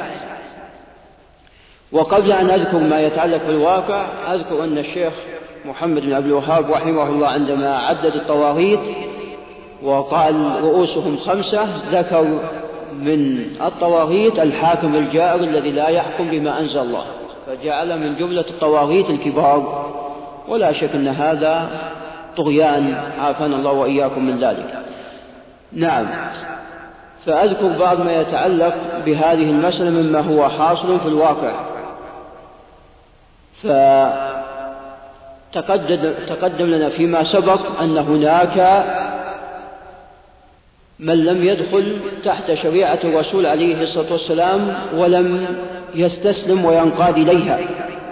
A: وقبل أن أذكر ما يتعلق بالواقع أذكر أن الشيخ محمد بن عبد الوهاب رحمه الله عندما عدد الطواغيت وقال رؤوسهم خمسة ذكر من الطواغيت الحاكم الجائر الذي لا يحكم بما أنزل الله، فجعل من جملة الطواغيت الكبار، ولا شك أن هذا طغيان، عافانا الله وإياكم من ذلك. نعم. فأذكر بعض ما يتعلق بهذه المسألة مما هو حاصل في الواقع. فتقدم لنا فيما سبق أن هناك من لم يدخل تحت شريعة الرسول عليه الصلاة والسلام ولم يستسلم وينقاد إليها،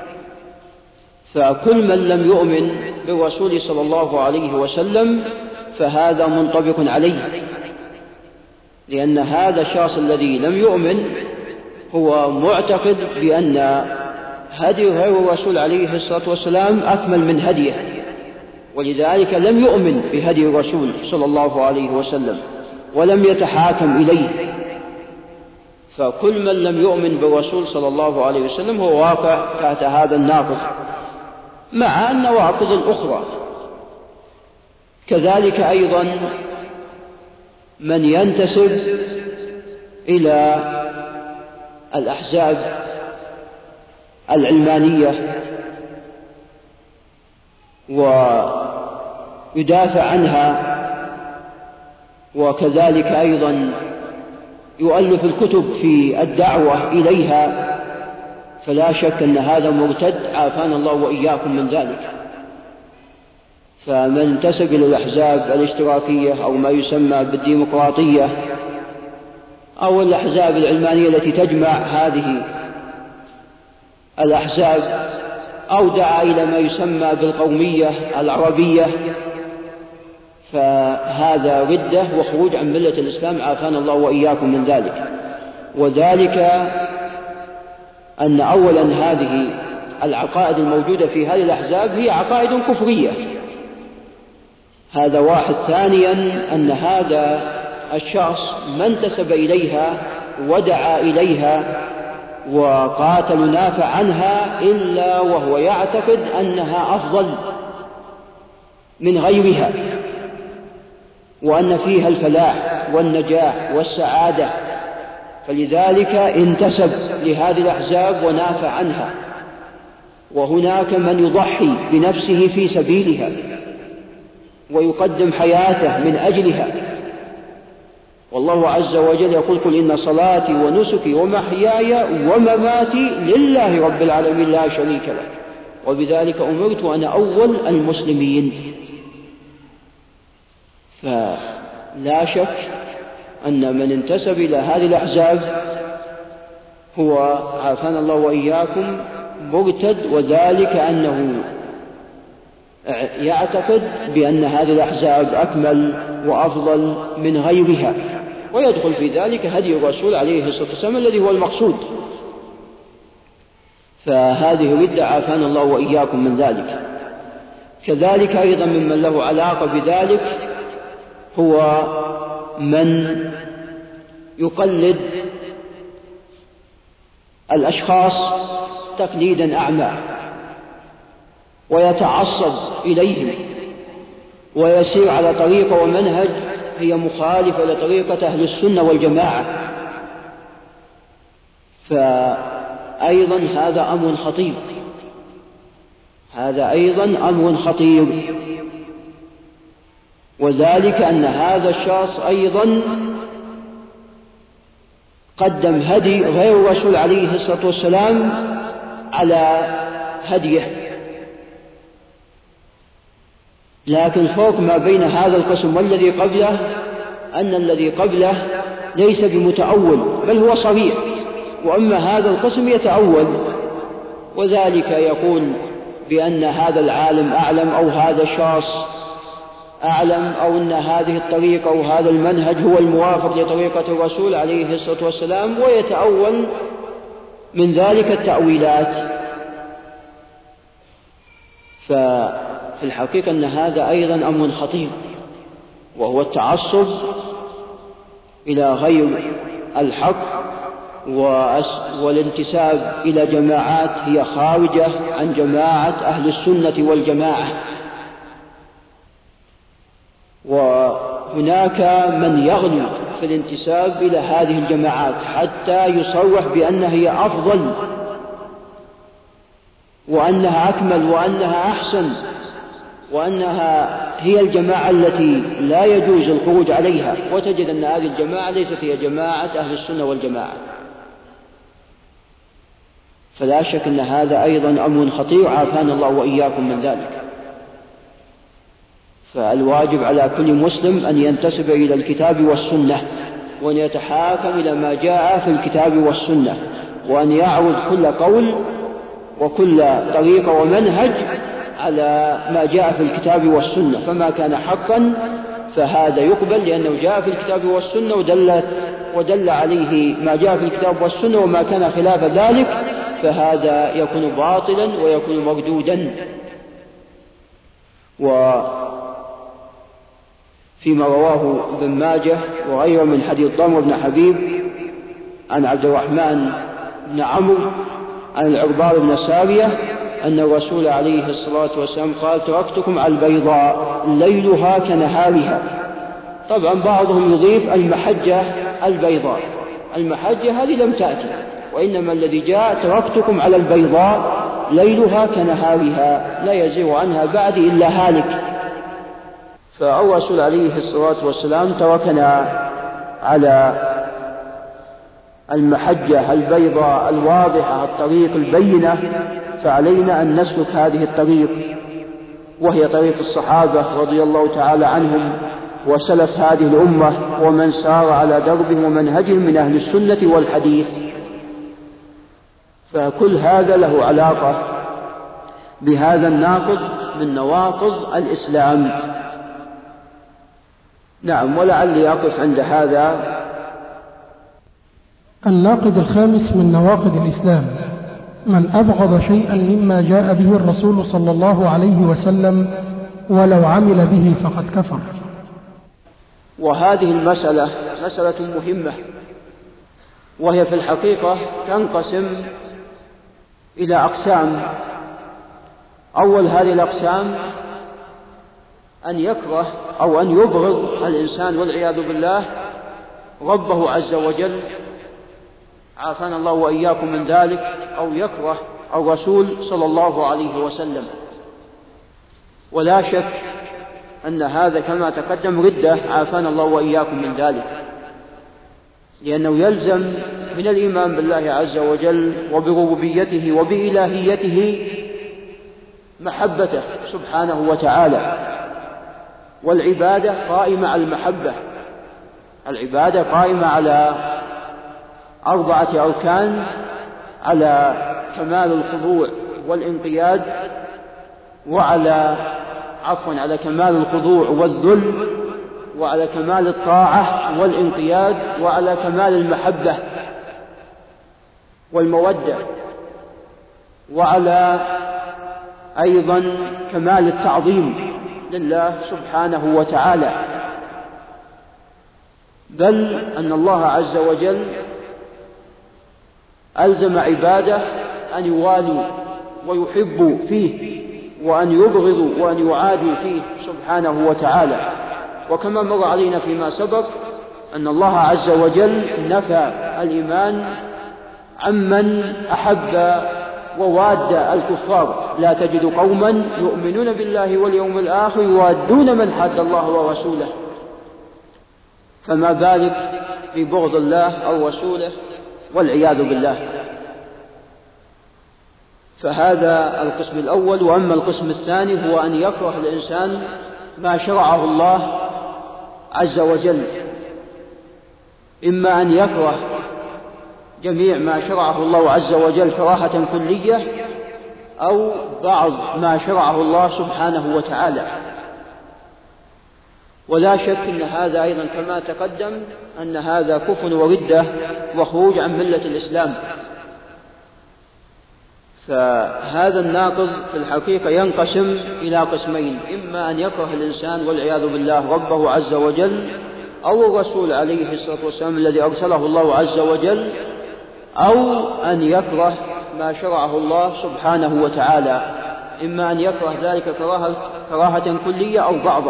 A: فكل من لم يؤمن بالرسول صلى الله عليه وسلم فهذا منطبق عليه، لأن هذا الشخص الذي لم يؤمن هو معتقد بأن هدي غير الرسول عليه الصلاة والسلام أكمل من هديه، ولذلك لم يؤمن بهدي الرسول صلى الله عليه وسلم ولم يتحاكم إليه. فكل من لم يؤمن بالرسول صلى الله عليه وسلم هو واقع تحت هذا الناقض، مع النواقض الأخرى. كذلك أيضا من ينتسب إلى الأحزاب العلمانية ويدافع عنها، وكذلك أيضا يؤلف الكتب في الدعوة إليها، فلا شك أن هذا مرتد، عافانا الله وإياكم من ذلك. فمن انتسب إلى الأحزاب الاشتراكية أو ما يسمى بالديمقراطية أو الأحزاب العلمانية التي تجمع هذه الأحزاب، أو دعا إلى ما يسمى بالقومية العربية، فهذا ردة وخروج عن ملة الإسلام، عافانا الله وإياكم من ذلك. وذلك أن أولا هذه العقائد الموجودة في هذه الأحزاب هي عقائد كفرية، هذا واحد. ثانيا أن هذا الشخص ما انتسب إليها ودعا إليها وقاتل نافع عنها إلا وهو يعتقد أنها أفضل من غيرها وأن فيها الفلاح والنجاح والسعادة، فلذلك انتسب لهذه الأحزاب ونافع عنها. وهناك من يضحي بنفسه في سبيلها ويقدم حياته من أجلها، والله عز وجل يقول: قل إن صلاتي ونسكي ومحياي ومماتي لله رب العالمين لا شريك له وبذلك أمرت وأنا أول المسلمين. فلا شك أن من انتسب إلى هذه الأحزاب هو عافانا الله وإياكم مرتد، وذلك أنه يعتقد بأن هذه الأحزاب أكمل وأفضل من غيرها، ويدخل في ذلك هدي الرسول عليه الصلاة والسلام الذي هو المقصود. فهذه ردة عافانا الله وإياكم من ذلك. كذلك أيضا ممن له علاقة بذلك هو من يقلد الأشخاص تقليدا أعمى ويتعصب إليهم ويسير على طريقة ومنهج هي مخالفة لطريقة أهل السنة والجماعة، فأيضا هذا أمر خطير، هذا أيضا أمر خطير. وذلك أن هذا الشخص أيضا قدم هدي غير الرسول عليه الصلاة والسلام على هديه. لكن الفرق ما بين هذا القسم والذي قبله أن الذي قبله ليس بمتأول بل هو صريح، وأما هذا القسم يتأول، وذلك يقول بأن هذا العالم أعلم أو هذا الشخص أعلم أو أن هذه الطريقة أو هذا المنهج هو الموافق لطريقة الرسول عليه الصلاة والسلام، ويتأول من ذلك التأويلات. ففي الحقيقة أن هذا أيضا أمر خطير، وهو التعصب إلى غير الحق والانتساب إلى جماعات هي خارجة عن جماعة أهل السنة والجماعة. وهناك من يغلو في الانتساب إلى هذه الجماعات حتى يصرح بأنها هي أفضل وأنها أكمل وأنها أحسن وأنها هي الجماعة التي لا يجوز الخروج عليها، وتجد أن هذه الجماعة ليست هي جماعة أهل السنة والجماعة. فلا شك أن هذا أيضا أمر خطير عافانا الله وإياكم من ذلك. فالواجب على كل مسلم أن ينتسب إلى الكتاب والسنة وأن يتحاكم إلى ما جاء في الكتاب والسنة، وأن يعرض كل قول وكل طريقة ومنهج على ما جاء في الكتاب والسنة، فما كان حقا فهذا يقبل لأنه جاء في الكتاب والسنة ودل, ودل عليه ما جاء في الكتاب والسنة، وما كان خلاف ذلك فهذا يكون باطلا ويكون مردودا. وفيما رواه ابن ماجه وغيره من حديث ضمر بن حبيب عن عبد الرحمن بن عمرو عن العرباض بن سارية أن الرسول عليه الصلاة والسلام قال: تركتكم على البيضاء ليلها كنهارها. طبعا بعضهم يضيف المحجة البيضاء، المحجة هذه لم تأتي، وإنما الذي جاء تركتكم على البيضاء ليلها كنهارها لا يزيغ عنها بعد إلا هالك. فالرسول عليه الصلاة والسلام تركنا على المحجة البيضاء الواضحة الطريق البينة، فعلينا أن نسلك هذه الطريق، وهي طريق الصحابة رضي الله تعالى عنهم وسلف هذه الأمة ومن سار على دربهم ومنهجهم من أهل السنة والحديث. فكل هذا له علاقة بهذا الناقض من نواقض الإسلام. نعم، ولعلي أقف عند هذا.
C: الناقض الخامس من نواقض الإسلام: من أبغض شيئا مما جاء به الرسول صلى الله عليه وسلم ولو عمل به فقد كفر.
A: وهذه المسألة مسألة مهمة، وهي في الحقيقة تنقسم إلى أقسام. أول هذه الأقسام أن يكره أو أن يبغض الإنسان والعياذ بالله ربه عز وجل، عافانا الله وإياكم من ذلك، أو يكره الرسول صلى الله عليه وسلم. ولا شك أن هذا كما تقدم ردة، عافانا الله وإياكم من ذلك، لأنه يلزم من الإيمان بالله عز وجل وبربوبيته وبإلهيته محبته سبحانه وتعالى. والعبادة قائمة على المحبة، العبادة قائمة على أربعة أركان: على كمال الخضوع والانقياد، وعلى عفوا على كمال الخضوع والذل، وعلى كمال الطاعة والانقياد، وعلى كمال المحبة والمودة، وعلى أيضا كمال التعظيم لله سبحانه وتعالى. بل أن الله عز وجل ألزم عباده أن يوالوا ويحبوا فيه، وأن يبغضوا وأن يعادوا فيه سبحانه وتعالى. وكما مر علينا فيما سبق أن الله عز وجل نفى الإيمان عمن أحب وواد الكفار: لا تجد قوما يؤمنون بالله واليوم الآخر يوادون من حاد الله ورسوله. فما بالك في بغض الله أو رسوله والعياذ بالله. فهذا القسم الأول. وأما القسم الثاني هو أن يكره الإنسان ما شرعه الله عز وجل، إما أن يكره جميع ما شرعه الله عز وجل كراهة كلية، أو بعض ما شرعه الله سبحانه وتعالى. ولا شك أن هذا أيضا كما تقدم أن هذا كفر وردة وخروج عن ملة الإسلام. فهذا الناقض في الحقيقة ينقسم إلى قسمين: إما أن يكره الإنسان والعياذ بالله ربه عز وجل أو الرسول عليه الصلاة والسلام الذي أرسله الله عز وجل، أو أن يكره ما شرعه الله سبحانه وتعالى، إما أن يكره ذلك كراهة, كراهة كلية أو بعضه.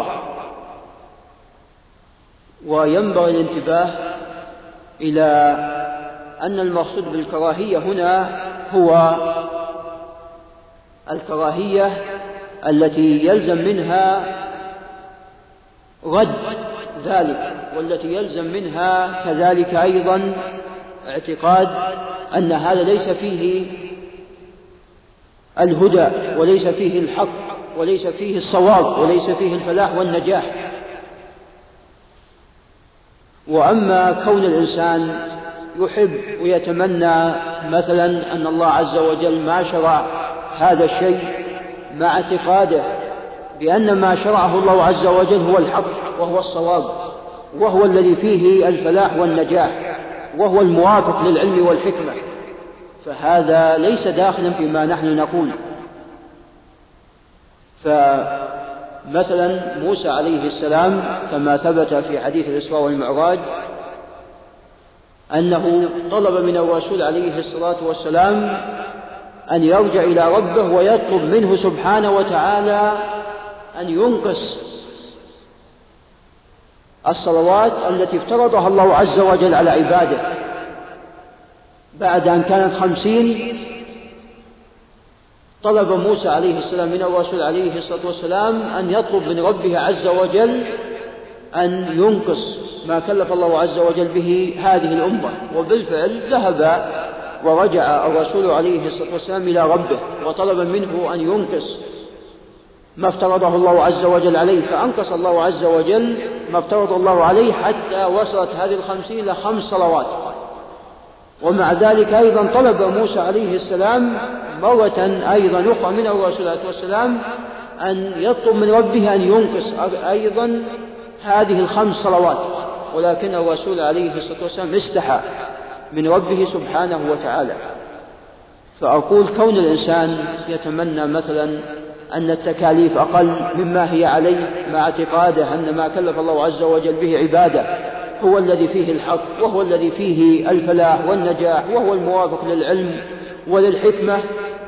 A: وينبغي الانتباه إلى أن المقصود بالكراهية هنا هو الكراهية التي يلزم منها رد ذلك، والتي يلزم منها كذلك أيضا اعتقاد أن هذا ليس فيه الهدى وليس فيه الحق وليس فيه الصواب وليس فيه الفلاح والنجاح. وأما كون الإنسان يحب ويتمنى مثلا أن الله عز وجل ما شرع هذا الشيء مع اعتقاده بأن ما شرعه الله عز وجل هو الحق وهو الصواب وهو الذي فيه الفلاح والنجاح وهو الموافق للعلم والحكمة، فهذا ليس داخلا فيما نحن نقول. فمثلا موسى عليه السلام كما ثبت في حديث الإسراء والمعراج أنه طلب من الرسول عليه الصلاة والسلام أن يرجع إلى ربه ويطلب منه سبحانه وتعالى أن ينقص الصلوات التي افترضها الله عز وجل على عباده. بعد أن كانت خمسين طلب موسى عليه السلام من الرسول عليه الصلاة والسلام أن يطلب من ربه عز وجل أن ينقص ما كلف الله عز وجل به هذه الأمة. وبالفعل ذهب ورجع الرسول عليه الصلاة والسلام إلى ربه وطلب منه أن ينقص ما افترضه الله عز وجل عليه، فأنقص الله عز وجل ما افترض الله عليه حتى وصلت هذه الخمسين إلى خمس صلوات. ومع ذلك أيضا طلب موسى عليه السلام مرة أيضا أخرى من الرسول عليه السلام أن يطلب من ربه أن ينقص أيضا هذه الخمس صلوات، ولكن الرسول عليه الصلاة والسلام استحى من ربه سبحانه وتعالى. فأقول كون الإنسان يتمنى مثلا أن التكاليف أقل مما هي عليه مع اعتقاده أن ما كلف الله عز وجل به عباده هو الذي فيه الحق، وهو الذي فيه الفلاح والنجاح، وهو الموافق للعلم وللحكمة،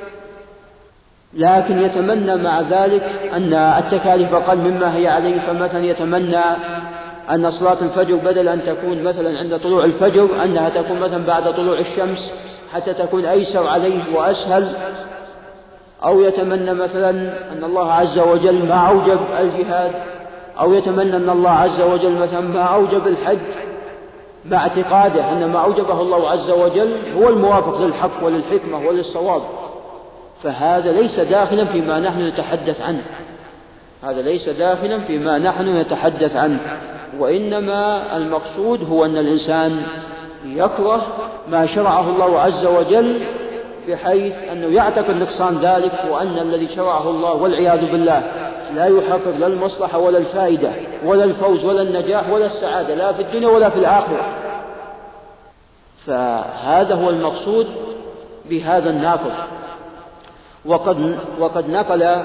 A: لكن يتمنى مع ذلك أن التكاليف أقل مما هي عليه. فمثلا يتمنى أن صلاة الفجر بدل أن تكون مثلا عند طلوع الفجر أنها تكون مثلا بعد طلوع الشمس حتى تكون أيسر عليه وأسهل. أو يتمنى مثلا أن الله عز وجل ما أوجب الجهاد، أو يتمنى أن الله عز وجل مثلا ما أوجب الحج، مع اعتقاده أن ما أوجبه الله عز وجل هو الموافق للحق وللحكمة وللصواب. فهذا ليس داخلا فيما نحن نتحدث عنه، هذا ليس داخلا فيما نحن نتحدث عنه. وإنما المقصود هو أن الإنسان يكره ما شرعه الله عز وجل، بحيث أنه يعتقد نقصان ذلك، وأن الذي شرعه الله والعياذ بالله لا يحقق لا المصلحة ولا الفائدة ولا الفوز ولا النجاح ولا السعادة، لا في الدنيا ولا في الآخرة. فهذا هو المقصود بهذا الناقض. وقد, وقد نقل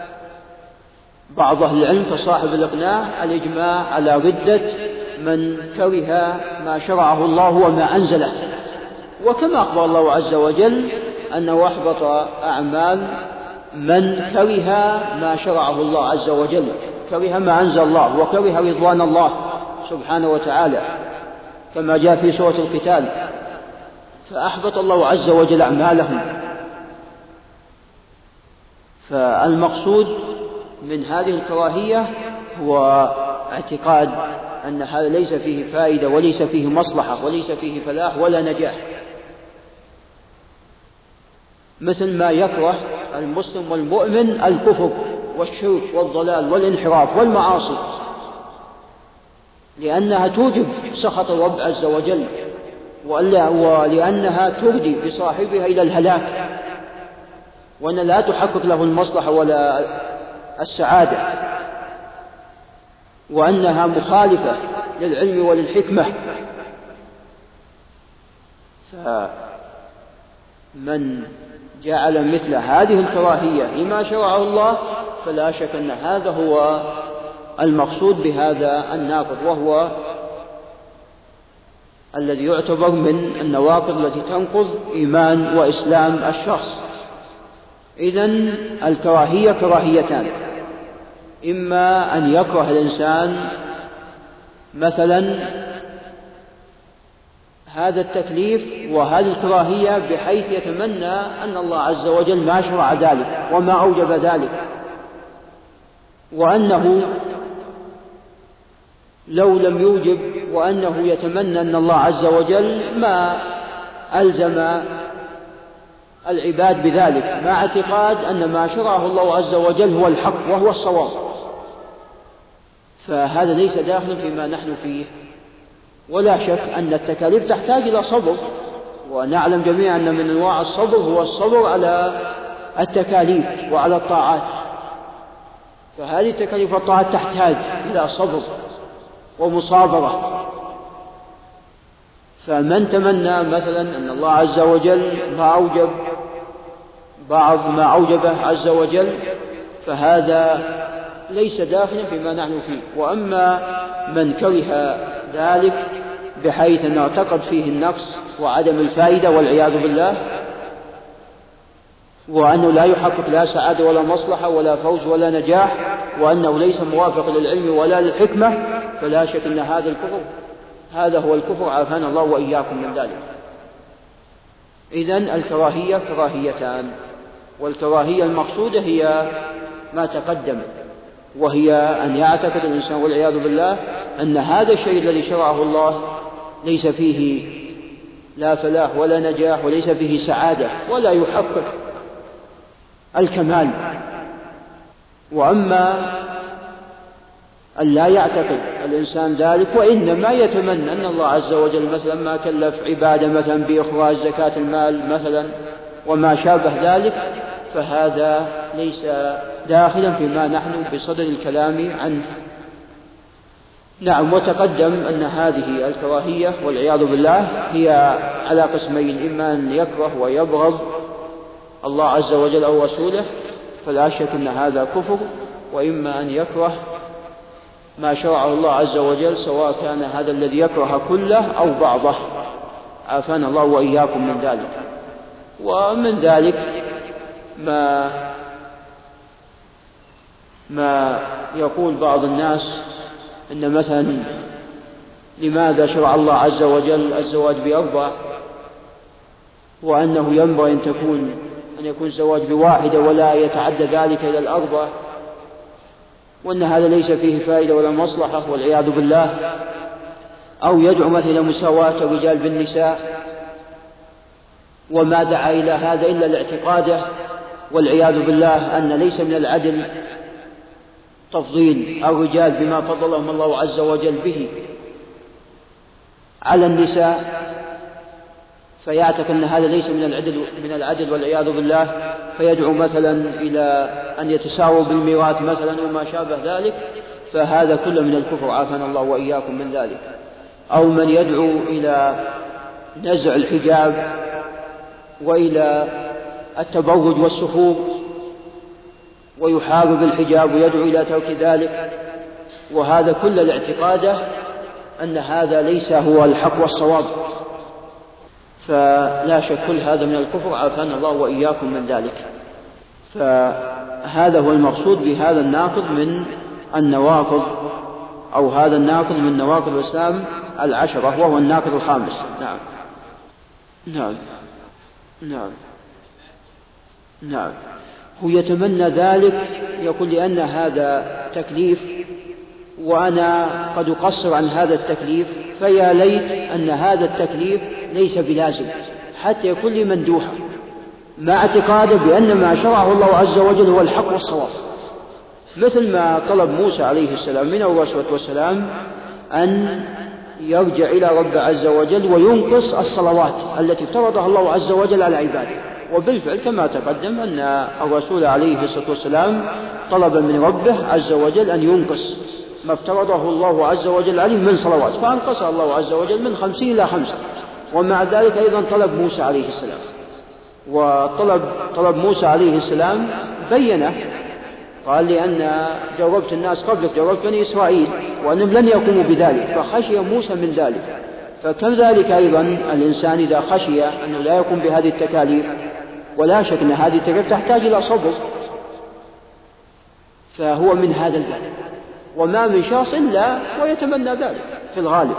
A: بعض أهل العلم كصاحب الإقناع الإجماع على ردة من كره ما شرعه الله وما أنزله، وكما أخبر الله عز وجل أنه أحبط أعمال من كره ما شرعه الله عز وجل، كره ما أنزل الله وكره رضوان الله سبحانه وتعالى، كما جاء في سورة القتال، فأحبط الله عز وجل أعمالهم. فالمقصود من هذه الكراهية هو اعتقاد أن هذا ليس فيه فائدة وليس فيه مصلحة وليس فيه فلاح ولا نجاح، مثل ما يكره المسلم والمؤمن الكفر والشرك والضلال والانحراف والمعاصي، لأنها توجب سخط الرب عز وجل، ولأنها تهدي بصاحبها إلى الهلاك، وأن لا تحقق له المصلحة ولا السعادة، وأنها مخالفة للعلم وللحكمة. فمن جعل مثل هذه الكراهية لما شرعه الله فلا شك أن هذا هو المقصود بهذا الناقض، وهو الذي يعتبر من النواقض التي تنقض إيمان وإسلام الشخص. إذن الكراهية كراهيتان: إما أن يكره الإنسان مثلا هذا التكليف وهذه الكراهية بحيث يتمنى أن الله عز وجل ما شرع ذلك وما أوجب ذلك، وأنه لو لم يوجب، وأنه يتمنى أن الله عز وجل ما ألزم العباد بذلك، مع اعتقاد أن ما شرعه الله عز وجل هو الحق وهو الصواب. فهذا ليس داخلا فيما نحن فيه. ولا شك أن التكاليف تحتاج إلى صبر، ونعلم جميعا أن من أنواع الصبر هو الصبر على التكاليف وعلى الطاعات. فهذه التكاليف والطاعات تحتاج إلى صبر ومصابرة. فمن تمنى مثلا أن الله عز وجل ما أوجب بعض ما أوجبه عز وجل فهذا ليس داخلا فيما نحن فيه. وأما من كره ذلك بحيث أنه اعتقد فيه النقص وعدم الفائدة والعياذ بالله، وأنه لا يحقق لا سعادة ولا مصلحة ولا فوز ولا نجاح، وأنه ليس موافق للعلم ولا للحكمة، فلا شك أن هذا الكفر هذا هو الكفر، عافانا الله وإياكم من ذلك. إذن الكراهية كراهيتان، والكراهية المقصودة هي ما تقدم، وهي أن يعتقد الإنسان والعياذ بالله أن هذا الشيء الذي شرعه الله ليس فيه لا فلاح ولا نجاح وليس فيه سعادة ولا يحقق الكمال. وأما أن لا يعتقد الإنسان ذلك، وإنما يتمنى أن الله عز وجل مثلا ما كلف عبادة مثلا بإخراج زكاة المال مثلا وما شابه ذلك، فهذا ليس داخلا فيما نحن بصدد الكلام عنه. نعم، وتقدم أن هذه الكراهية والعياذ بالله هي على قسمين: إما أن يكره ويبغض الله عز وجل أو رسوله، فلا شك أن هذا كفر، وإما أن يكره ما شرعه الله عز وجل، سواء كان هذا الذي يكره كله أو بعضه، عافانا الله وإياكم من ذلك. ومن ذلك ما ما يقول بعض الناس إن مثلا لماذا شرع الله عز وجل الزواج بأربع، وأنه ينبغي أن تكون أن يكون الزواج بواحدة ولا يتعدى ذلك إلى الأربع، وأن هذا ليس فيه فائدة ولا مصلحة والعياذ بالله، أو يدعو مثلا مساواة الرجال بالنساء، وما دعا إلى هذا إلا الاعتقاد والعياذ بالله أن ليس من العدل تفضيل الرجال بما فضلهم الله عز وجل به على النساء، فيعتقد أن هذا ليس من العدل من العدل والعياذ بالله، فيدعو مثلا إلى أن يتساووا بالميراث مثلا وما شابه ذلك، فهذا كله من الكفر، عافانا الله وإياكم من ذلك. أو من يدعو إلى نزع الحجاب وإلى التبرج والسفور ويحارب الحجاب ويدعو إلى ترك ذلك، وهذا كل الاعتقاد أن هذا ليس هو الحق والصواب، فلا شك كل هذا من الكفر، عافانا الله وإياكم من ذلك. فهذا هو المقصود بهذا الناقض من النواقض، أو هذا الناقض من نواقض الإسلام العشرة، وهو الناقض الخامس. نعم نعم نعم نعم هو يتمنى ذلك، يقول لأن هذا تكليف وأنا قد أقصر عن هذا التكليف، فيا ليت أن هذا التكليف ليس بلازم حتى يكون لي مندوحا، مع اعتقاده بأن ما شرعه الله عز وجل هو الحق والصواب، مثل ما طلب موسى عليه السلام من الرسول والسلام أن يرجع إلى رب عز وجل وينقص الصلوات التي افترضها الله عز وجل على عباده. وبالفعل كما تقدم أن الرسول عليه الصلاة والسلام طلب من ربه عز وجل أن ينقص ما افترضه الله عز وجل عليه من صلوات، فأنقص الله عز وجل من خمسين إلى خمسة. ومع ذلك أيضا طلب موسى عليه السلام، وطلب طلب موسى عليه السلام بينه، قال لأن جربت الناس قبلك، جربت بني إسرائيل وأنهم لن يقوموا بذلك، فخشي موسى من ذلك. فكذلك أيضا الإنسان إذا خشي أنه لا يقوم بهذه التكاليف، ولا شك أن هذه التكاليف تحتاج إلى صبر، فهو من هذا الباب، وما من شخص إلا ويتمنى ذلك في الغالب،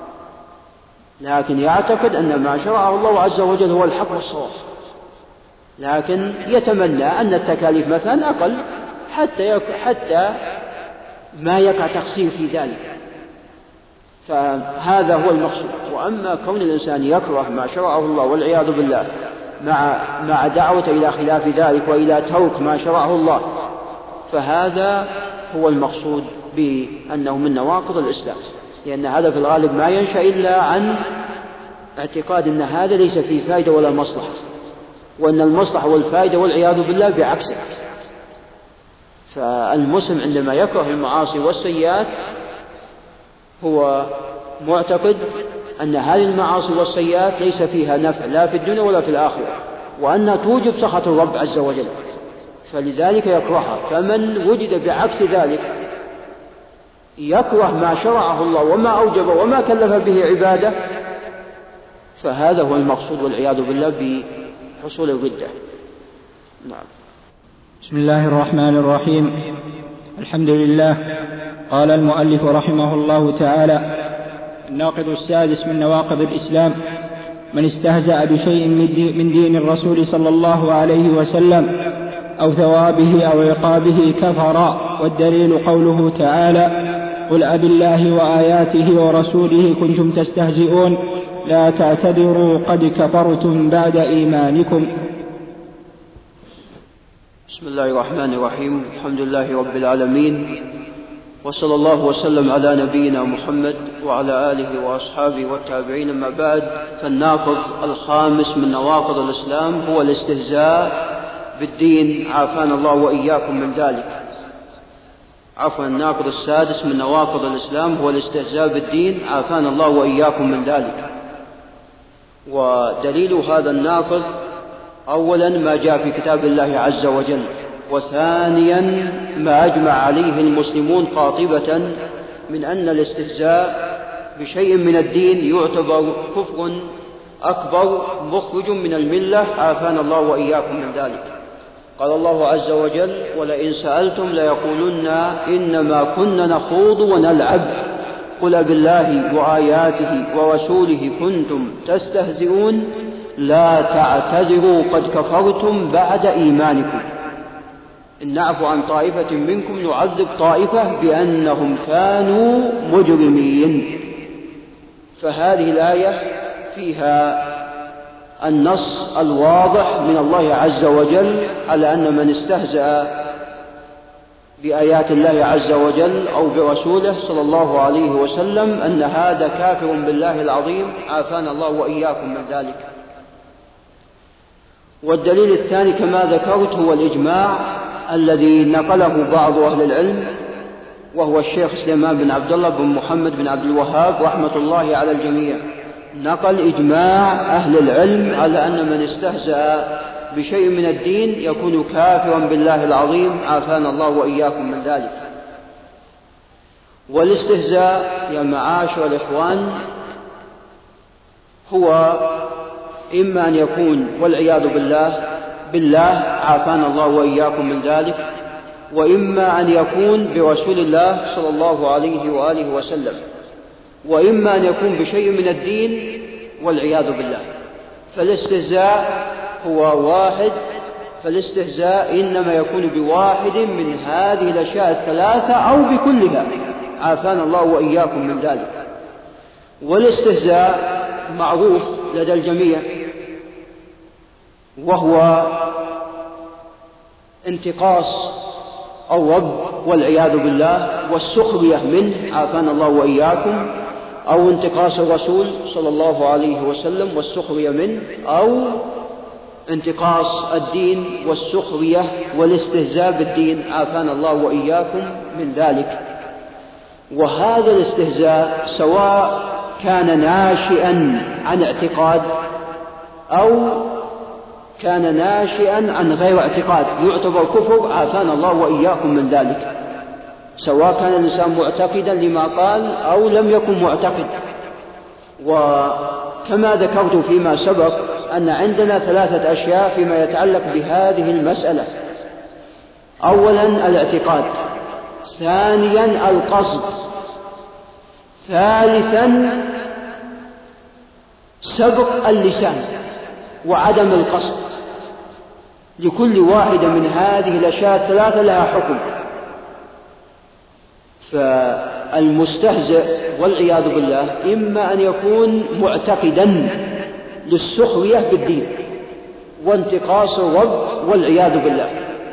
A: لكن يعتقد أن ما شرعه الله عز وجل هو الحق والصواب، لكن يتمنى أن التكاليف مثلا أقل حتى حتى ما يقع تقصير في ذلك، فهذا هو المقصود. وأما كون الإنسان يكره ما شرعه الله والعياذ بالله مع مع دعوة إلى خلاف ذلك وإلى ترك ما شرعه الله، فهذا هو المقصود بأنه من نواقض الإسلام، لأن هذا في الغالب ما ينشأ إلا عن اعتقاد أن هذا ليس فيه فائدة ولا مصلحة، وأن المصلحة والفائدة والعياذ بالله بعكسه. فالمسلم عندما يكره المعاصي والسيئات هو معتقد أن هذه المعاصي والسيئات ليس فيها نفع لا في الدنيا ولا في الآخرة، وأنها توجب سخط الرب عز وجل، فلذلك يكرهها. فمن وجد بعكس ذلك يكره ما شرعه الله وما أوجب وما كلف به عباده، فهذا هو المقصود والعياذ بالله بحصول الردة. نعم.
B: بسم الله الرحمن الرحيم. الحمد لله. قال المؤلف رحمه الله تعالى: الناقض السادس من نواقض الإسلام: من استهزأ بشيء من دين الرسول صلى الله عليه وسلم أو ثوابه أو عقابه كفر. والدليل قوله تعالى: قل أبالله وآياته ورسوله كنتم تستهزئون لا تعتذروا قد كفرتم بعد إيمانكم.
A: بسم الله الرحمن الرحيم. الحمد لله رب العالمين، وصلى الله وسلم على نبينا محمد وعلى آله وأصحابه والتابعين. أما بعد، فالناقض الخامس من نواقض الإسلام هو الاستهزاء بالدين، عافانا الله وإياكم من ذلك. عفوا الناقض السادس من نواقض الإسلام هو الاستهزاء بالدين، عافانا الله وإياكم من ذلك. ودليل هذا الناقض أولا ما جاء في كتاب الله عز وجل، وثانيا ما أجمع عليه المسلمون قاطبة من أن الاستهزاء بشيء من الدين يعتبر كفر أكبر مخرج من الملة، عافانا الله وإياكم من ذلك. قال الله عز وجل: ولئن سألتم ليقولن إنما كنا نخوض ونلعب قل بالله وآياته ورسوله كنتم تستهزئون لا تعتذروا قد كفرتم بعد إيمانكم إن نعفو عن طائفة منكم نعذب طائفة بأنهم كانوا مجرمين. فهذه الآية فيها النص الواضح من الله عز وجل على أن من استهزأ بآيات الله عز وجل أو برسوله صلى الله عليه وسلم أن هذا كافر بالله العظيم، عافانا الله وإياكم من ذلك. والدليل الثاني كما ذكرت هو الإجماع الذي نقله بعض أهل العلم، وهو الشيخ سليمان بن عبد الله بن محمد بن عبد الوهاب رحمة الله على الجميع، نقل إجماع أهل العلم على أن من استهزأ بشيء من الدين يكون كافرا بالله العظيم، عافانا الله وإياكم من ذلك. والاستهزاء يا معاشر الإخوان هو إما أن يكون والعياذ بالله بالله عافانا الله وإياكم من ذلك، وإما أن يكون برسول الله صلى الله عليه وآله وسلم، وإما أن يكون بشيء من الدين والعياذ بالله. فالاستهزاء هو واحد، فالاستهزاء إنما يكون بواحد من هذه الأشياء الثلاثة أو بكلها، عافانا الله وإياكم من ذلك. والاستهزاء معروف لدى الجميع، وهو انتقاص الرب والعياذ بالله والسخرية منه، عافانا الله وإياكم، أو انتقاص الرسول صلى الله عليه وسلم والسخرية منه، أو انتقاص الدين والسخرية والاستهزاء بالدين، عافانا الله وإياكم من ذلك. وهذا الاستهزاء سواء كان ناشئا عن اعتقاد أو كان ناشئا عن غير اعتقاد يعتبر كفر، عافانا الله وإياكم من ذلك، سواء كان الإنسان معتقدا لما قال أو لم يكن معتقد. وكما ذكرت فيما سبق أن عندنا ثلاثة أشياء فيما يتعلق بهذه المسألة: أولا الاعتقاد، ثانيا القصد، ثالثا سبق اللسان وعدم القصد. لكل واحدة من هذه الأشياء الثلاثة لها حكم. فالمستهزئ والعياذ بالله إما أن يكون معتقدا للسخرية بالدين وانتقاص الرب والعياذ بالله،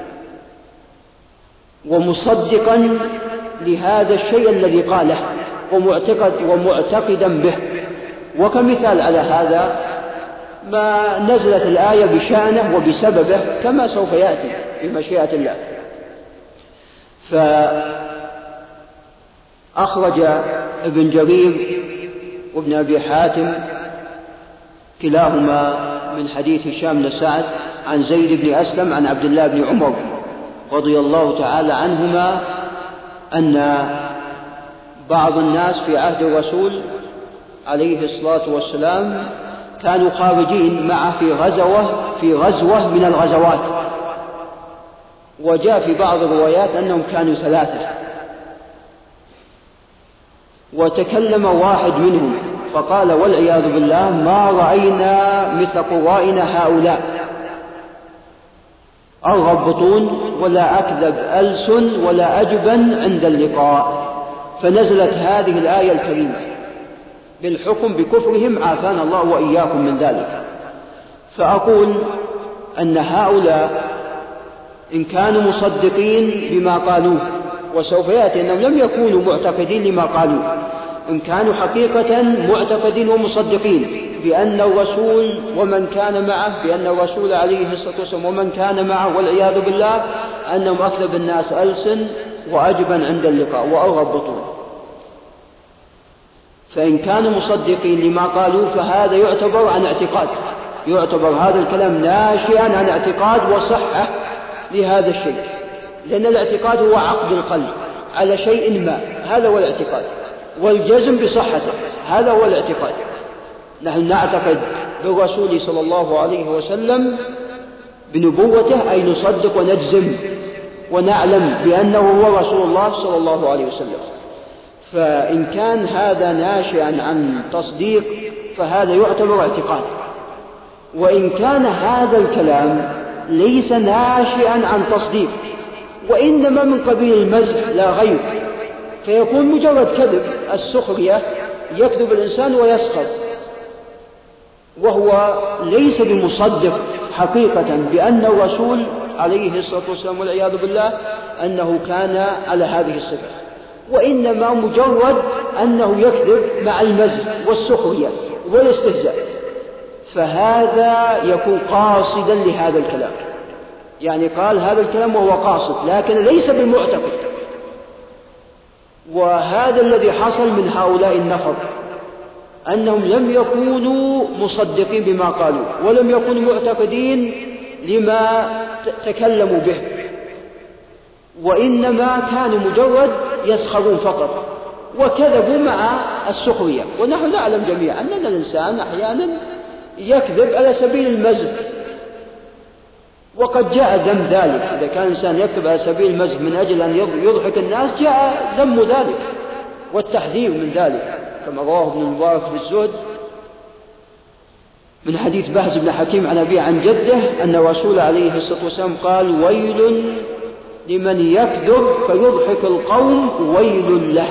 A: ومصدقا لهذا الشيء الذي قاله ومعتقد ومعتقدا به. وكمثال على هذا ما نزلت الآية بشأنه وبسببه كما سوف يأتي بمشيئة الله. فأخرج ابن جرير وابن أبي حاتم كلاهما من حديث هشام بن سعد عن زيد بن أسلم عن عبد الله بن عمر رضي الله تعالى عنهما أن بعض الناس في عهد الرسول عليه الصلاة والسلام كانوا خارجين معه في غزوة في غزوة من الغزوات، وجاء في بعض الروايات أنهم كانوا ثلاثة، وتكلم واحد منهم فقال والعياذ بالله ما رأينا مثل قرائنا هؤلاء، أرغب بطون ولا أكذب ألسن ولا أجبن عند اللقاء. فنزلت هذه الآية الكريمة بالحكم بكفرهم، عافانا الله وإياكم من ذلك. فأقول أن هؤلاء إن كانوا مصدقين بما قالوه، وسوف يأتي أنهم لم يكونوا معتقدين لما قالوه، إن كانوا حقيقة معتقدين ومصدقين بأن الرسول ومن كان معه بأن الرسول عليه الصلاة والسلام ومن كان معه والعياذ بالله أنهم أكذب الناس ألسن وأجبن عند اللقاء وأرغب بطون، فإن كانوا مصدقين لما قالوا فهذا يعتبر عن اعتقاد، يعتبر هذا الكلام ناشئا عن اعتقاد وصحة لهذا الشيء، لأن الاعتقاد هو عقد القلب، على شيء ما، هذا هو الاعتقاد، والجزم بصحته، هذا هو الاعتقاد. نحن نعتقد بالرسول صلى الله عليه وسلم بنبوته، أي نصدق ونجزم ونعلم بأنه هو رسول الله صلى الله عليه وسلم. فإن كان هذا ناشئا عن تصديق فهذا يعتبر اعتقاد، وإن كان هذا الكلام ليس ناشئا عن تصديق وإنما من قبيل المزح لا غير، فيكون مجرد كذب، السخرية، يكذب الإنسان ويسخر، وهو ليس بمصدق حقيقة بأن الرسول عليه الصلاة والسلام والعياذ بالله أنه كان على هذه الصفة، وإنما مجرد أنه يكذب مع المزح والسخرية والاستهزاء، فهذا يكون قاصدا لهذا الكلام، يعني قال هذا الكلام وهو قاصد لكن ليس بالمعتقد. وهذا الذي حصل من هؤلاء النفر، أنهم لم يكونوا مصدقين بما قالوا ولم يكونوا معتقدين لما تكلموا به، وإنما كانوا مجرد يسخرون فقط وكذبوا مع السخرية. ونحن نعلم جميعا أن الإنسان أحيانا يكذب على سبيل المزح، وقد جاء ذم ذلك، إذا كان الإنسان يكذب على سبيل المزح من أجل أن يضحك الناس جاء ذم ذلك والتحذير من ذلك، كما رواه ابن المبارك في الزهد من حديث بهز بن حكيم عن أبيه عن جده أن الرسول عليه الصلاة والسلام قال: ويل لمن يكذب فيضحك القوم ويل له.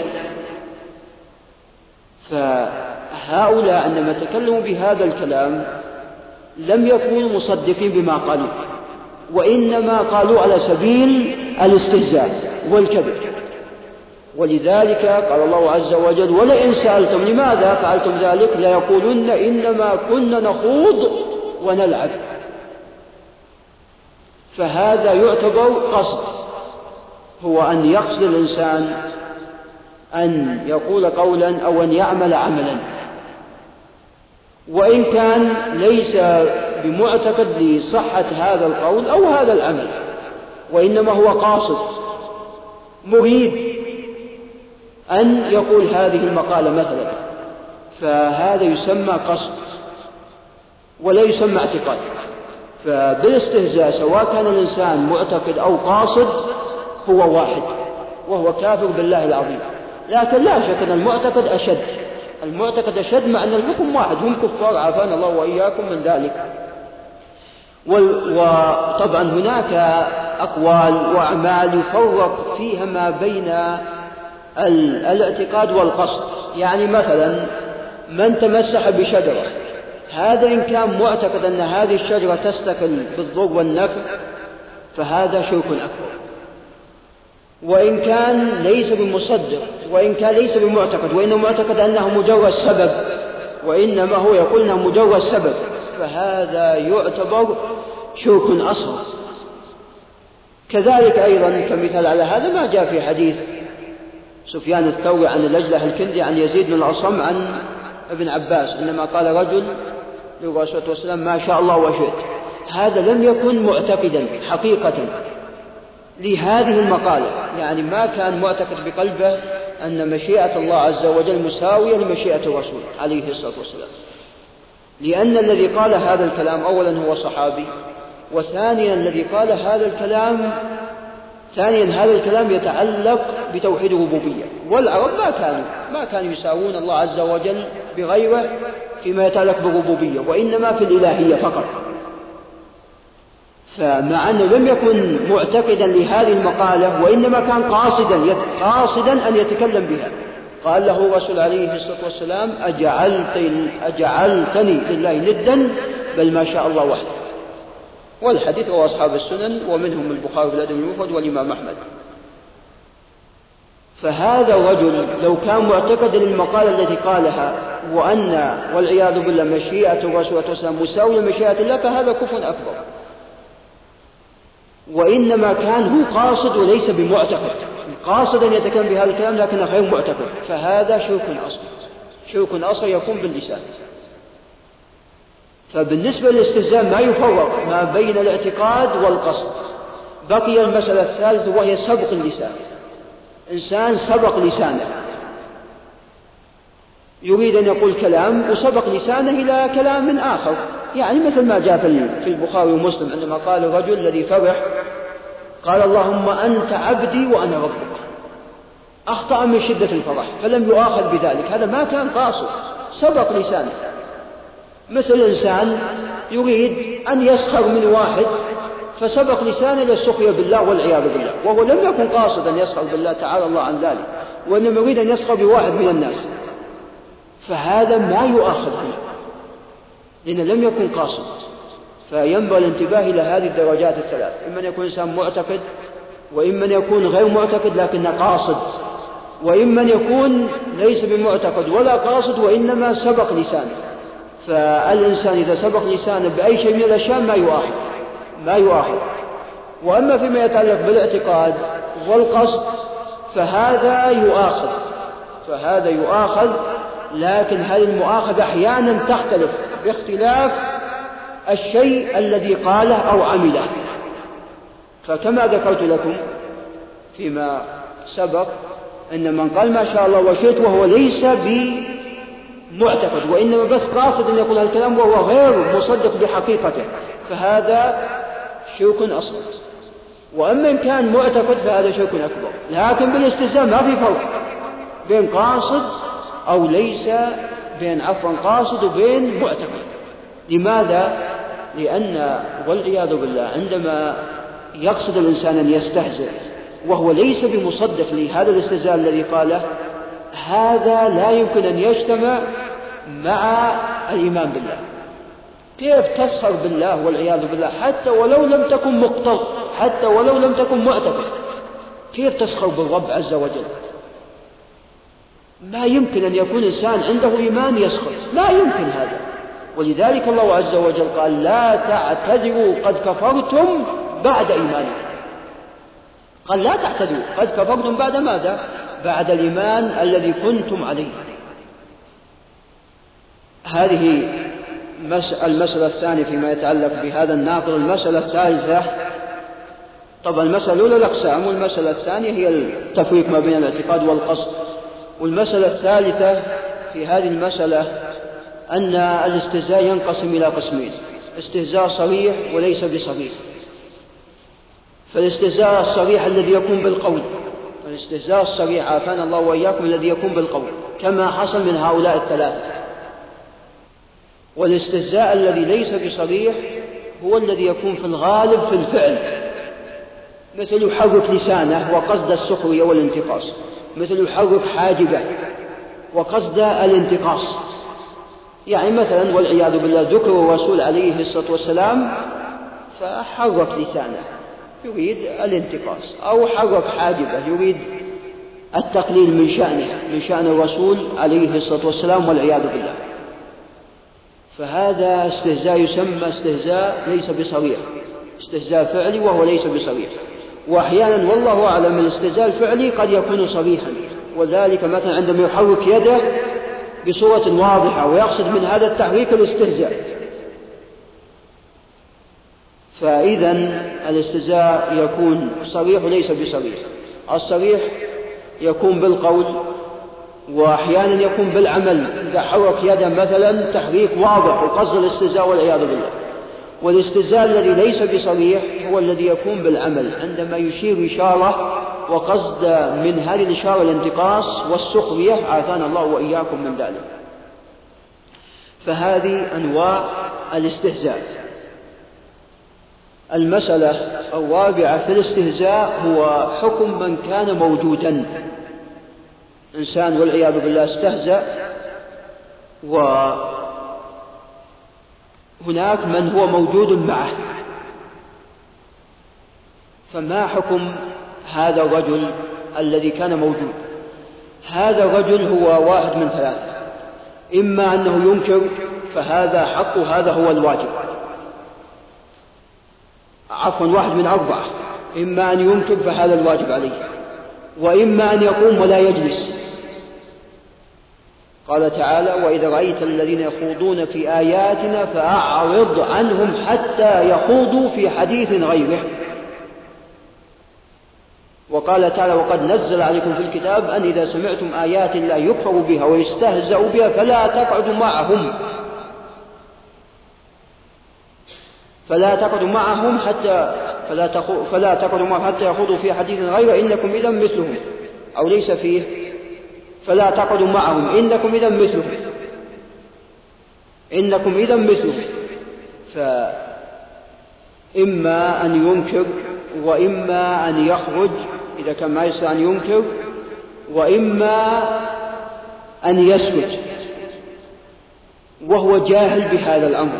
A: فهؤلاء عندما تكلموا بهذا الكلام لم يكونوا مصدقين بما قالوا، وإنما قالوا على سبيل الاستهزاء والكذب. ولذلك قال الله عز وجل: ولئن سألتم لماذا فعلتم ذلك ليقولن إنما كنا نخوض ونلعب. فهذا يعتبر قصد، هو أن يقصد الإنسان أن يقول قولا أو أن يعمل عملا، وإن كان ليس بمعتقد لصحة هذا القول أو هذا العمل، وإنما هو قاصد مريد أن يقول هذه المقالة مثلا، فهذا يسمى قصد ولا يسمى اعتقاد. فبالاستهزاء سواء كان الإنسان معتقد أو قاصد هو واحد، وهو كافر بالله العظيم. لكن لا شك أن المعتقد أشد، المعتقد أشد، مع أن الحكم واحد، هم كفار عافانا الله وإياكم من ذلك. وطبعا هناك أقوال وأعمال يفرق فيها ما بين الاعتقاد والقصد. يعني مثلا من تمسح بشجرة، هذا إن كان معتقد أن هذه الشجرة تستقل بالضر والنفع فهذا شرك أكبر، وإن كان ليس بمصدق، وإن كان ليس بمعتقد وإنه معتقد أنه مجرد سبب، وإنما هو يقول أنه مجرد سبب، فهذا يعتبر شرك أصغر. كذلك أيضا كمثال على هذا ما جاء في حديث سفيان الثوري عن الأجلح الكندي عن يزيد بن الأصم عن ابن عباس إنما قال رجل للرسول صلى الله عليه وسلم: ما شاء الله وشئت. هذا لم يكن معتقدا حقيقة لهذه المقالة، يعني ما كان معتقد بقلبه أن مشيئة الله عز وجل مساوية لمشيئة الرسول عليه الصلاة والسلام، لأن الذي قال هذا الكلام أولا هو صحابي، وثانيا الذي قال هذا الكلام ثانيا هذا الكلام يتعلق بتوحيد الربوبية، والعرب ما كانوا ما كانوا يساوون الله عز وجل بغيره فيما يتعلق بالربوبية، وإنما في الإلهية فقط. فمع أنه لم يكن معتقدا لهذه المقالة وإنما كان قاصدا قاصدا أن يتكلم بها، قال له الرسول عليه الصلاة والسلام: أجعلت أجعلتني لله ندا بل ما شاء الله وحده. والحديث رواه أصحاب السنن ومنهم البخاري في الأدب المفرد والإمام أحمد. فهذا الرجل لو كان معتقدا للمقالة التي قالها وأن والعياذ بالله مشيئة الرسول صلى الله عليه وسلم مساوية لمشيئة الله فهذا كفر أكبر، وإنما كان هو قاصد وليس بمعتقد، قاصد أن يتكلم بهذا الكلام لكن غير معتقد، فهذا شرك أصغر، شرك أصغر يكون باللسان. فبالنسبة للاستهزاء ما يفرق ما بين الاعتقاد والقصد. بقي المسألة الثالثة وهي سبق اللسان. إنسان سبق لسانه يريد أن يقول كلام وسبق لسانه إلى كلام آخر، يعني مثل ما جاء في البخاري ومسلم عندما قال الرجل الذي فرح قال اللهم أنت عبدي وأنا ربك، أخطأ من شدة الفرح فلم يؤاخذ بذلك، هذا ما كان قاصد، سبق لسانه. مثل إنسان يريد أن يسخر من واحد فسبق لسانه للسخرية بالله والعياذ بالله، وهو لم يكن قاصدا أن يسخر بالله تعالى الله عن ذلك، وإنما يريد أن يسخر بواحد من الناس، فهذا ما يؤاخذ به لأنه لم يكن قاصد. فينبغي الانتباه إلى هذه الدرجات الثلاث، إما أن يكون إنسان معتقد، وإما أن يكون غير معتقد لكنه قاصد، وإما أن يكون ليس بمعتقد ولا قاصد وإنما سبق لسانه. فالإنسان إذا سبق لسانه بأي شيء من الأشياء ما يؤاخذ ما يؤاخذ وأما فيما يتعلق بالاعتقاد والقصد فهذا يؤاخذ فهذا يؤاخذ لكن هذه المؤاخذة أحيانا تختلف باختلاف الشيء الذي قاله أو عمله. فكما ذكرت لكم فيما سبق أن من قال ما شاء الله وشئت وهو ليس بمعتقد وإنما بس قاصد أن يقول الكلام وهو غير مصدق بحقيقته فهذا شرك أصغر. وأما إن كان معتقد فهذا شرك أكبر. لكن بالاستهزاء ما في فرق بين قاصد أو ليس، بين عفوا قاصد وبين معتقد. لماذا؟ لأن والعياذ بالله عندما يقصد الإنسان أن يستهزئ وهو ليس بمصدق لهذا الاستهزاء الذي قاله، هذا لا يمكن أن يجتمع مع الإيمان بالله. كيف تسخر بالله والعياذ بالله حتى ولو لم تكن مقتض، حتى ولو لم تكن معتقد، كيف تسخر بالرب عز وجل؟ ما يمكن أن يكون إنسان عنده إيمان يسخر، لا يمكن هذا. ولذلك الله عز وجل قال لا تعتذروا قد كفرتم بعد إيمانكم. قال لا تعتذروا قد كفرتم بعد ماذا؟ بعد الإيمان الذي كنتم عليه. هذه المسألة الثانية فيما يتعلق بهذا الناقض. المسألة الثالثة، طبعا المسألة الأولى الأقسام، والمسألة الثانية هي التفريق ما بين الاعتقاد والقصد. والمسألة الثالثة في هذه المسألة أن الاستهزاء ينقسم إلى قسمين: استهزاء صريح وليس بصريح. فالاستهزاء الصريح الذي يكون بالقول، الاستهزاء الصريح عافانا الله وإياكم الذي يكون بالقول كما حصل من هؤلاء الثلاثة. والاستهزاء الذي ليس بصريح هو الذي يكون في الغالب في الفعل، مثل يحرك لسانه وقصد السخرية والانتقاص، مثل يحرك حاجبه وقصد الانتقاص. يعني مثلا والعياذ بالله ذكر الرسول عليه الصلاة والسلام فحرك لسانه يريد الانتقاص، أو حرك حاجبه يريد التقليل من شأنه من شأن الرسول عليه الصلاة والسلام والعياذ بالله. فهذا استهزاء يسمى استهزاء ليس بصريح، استهزاء فعلي وهو ليس بصريح. وأحيانا والله أعلم الاستهزاء الفعلي قد يكون صريحا، وذلك مثلا عندما يحرك يده بصورة واضحة ويقصد من هذا التحريك الاستهزاء. فإذا الاستهزاء يكون صريح وليس بصريح. الصريح يكون بالقول، وأحيانا يكون بالعمل، إذا حرك يده مثلا تحريك واضح وقصد الاستهزاء والعياذ بالله. والاستهزاء الذي ليس بصريح هو الذي يكون بالعمل، عندما يشير إشارة وقصد من هذه الإشارة الانتقاص والسخرية عافانا الله وإياكم من ذلك. فهذه أنواع الاستهزاء. المسألة الرابعة في الاستهزاء هو حكم من كان موجودا. إنسان والعياذ بالله استهزأ وهناك من هو موجود معه، فما حكم هذا الرجل الذي كان موجود؟ هذا الرجل هو واحد من ثلاثة: إما أنه ينكر فهذا حق وهذا هو الواجب، عفوا واحد من أربعة: إما أن ينكر فهذا الواجب عليه، وإما أن يقوم ولا يجلس. قال تعالى: وإذا رأيت الذين يخوضون في آياتنا فأعرض عنهم حتى يخوضوا في حديث غيره. وقال تعالى وقد نزل عليكم في الكتاب أن إذا سمعتم آيات الله يكفر بها ويستهزأ بها فلا تقعدوا معهم فلا تقعدوا معهم حتى فلا فلا تقعدوا معهم حتى يخوضوا في حديث غيره إنكم إذا مثلهم، أو ليس فيه فلا تقعدوا معهم إنكم إذا مثلهم إنكم إذا مثلهم. فإما أن ينكر وإما أن يخرج إذا كان ما يستطيع أن ينكر، وإما أن يسكت وهو جاهل بهذا الأمر،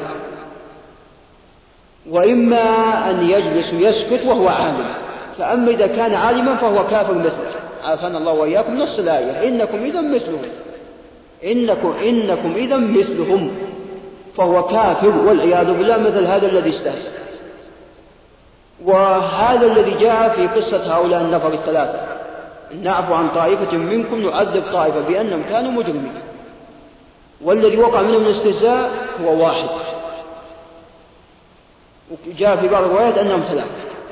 A: وإما أن يجلس يسكت وهو عالم. فأما إذا كان عالما فهو كافر مثله، عافانا الله وإياكم. نص الآية إنكم إذا مثلهم إنكم, إنكم إذا مثلهم فهو كافر والعياذ بالله مثل هذا الذي استهزأ. وهذا الذي جاء في قصة هؤلاء النفر الثلاثة، نعفو عن طائفة منكم نعذب طائفة بأنهم كانوا مجرمين، والذي وقع منهم الاستهزاء هو واحد، وجاء في بعض الروايات أنهم ثلاثة.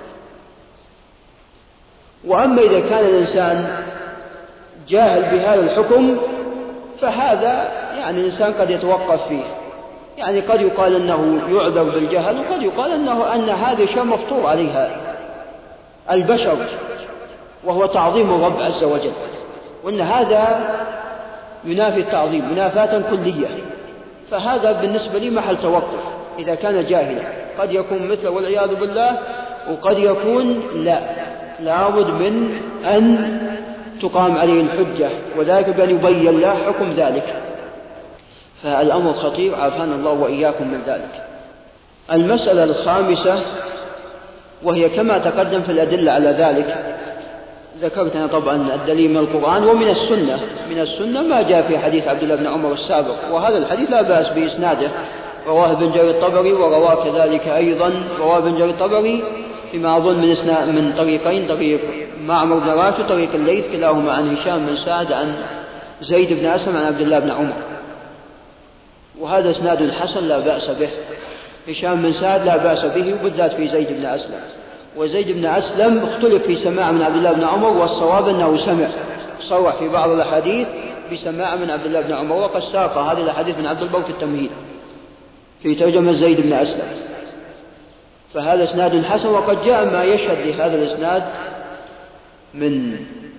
A: وأما إذا كان الإنسان جاهل بهذا الحكم فهذا يعني الإنسان قد يتوقف فيه، يعني قد يقال أنه يعذر بالجهل، وقد يقال أنه أن هذا شيء مفطور عليها البشر وهو تعظيم الرب عز وجل، وأن هذا ينافي التعظيم منافاة كلية. فهذا بالنسبة لي محل توقف إذا كان جاهلا، قد يكون مثله والعياذ بالله، وقد يكون لا لابد من أن تقام عليه الحجة، وذلك بأن يبين له حكم ذلك. فالأمر خطير، عافانا الله وإياكم من ذلك. المسألة الخامسة وهي كما تقدم في الأدلة على ذلك، ذكرتنا طبعا الدليل من القرآن ومن السنة. من السنة ما جاء في حديث عبد الله بن عمر السابق، وهذا الحديث لا بأس بإسناده، رواه ابن جرير الطبري، ورواه كذلك أيضا رواه ابن جرير الطبري فيما أظن من من طريقين، طريق معمر بن راشد وطريق الليث، كلاهما عن هشام بن سعد عن زيد بن أسلم عن عبد الله بن عمر، وهذا اسناد حسن لا بأس به. هشام بن سعد لا بأس به، وبالذات في زيد بن أسلم. وزيد بن أسلم اختلف في سماع من عبد الله بن عمر، والصواب أنه سمع، صرح في بعض الأحاديث بسماع من عبد الله بن عمر، وقد ساق هذه الأحاديث من عبد البر في التمهيد في ترجمة زيد بن أسلم. فهذا اسناد حسن، وقد جاء ما يشهد لهذا الاسناد من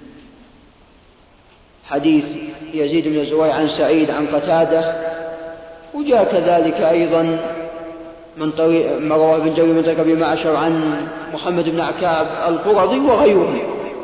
A: حديث يزيد بن زويع عن سعيد عن قتادة، وجاء كذلك أيضا من طريق ما رواه ابن جرير من طريق أبي معشر عن محمد بن عكاب القرظي وغيره.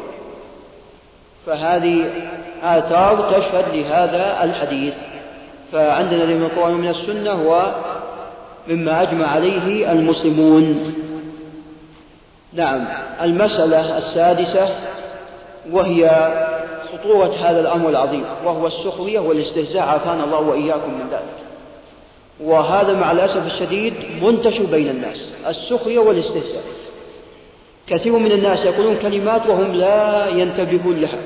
A: فهذه آثار تشهد لهذا الحديث. فعندنا من القرآن ومن السنة هو مما أجمع عليه المسلمون. نعم. المسألة السادسة وهي خطورة هذا الأمر العظيم، وهو السخرية والاستهزاء، عافانا الله وإياكم من ذلك. وهذا مع الأسف الشديد منتشر بين الناس، السخرية والاستهزاء. كثير من الناس يقولون كلمات وهم لا ينتبهون لها،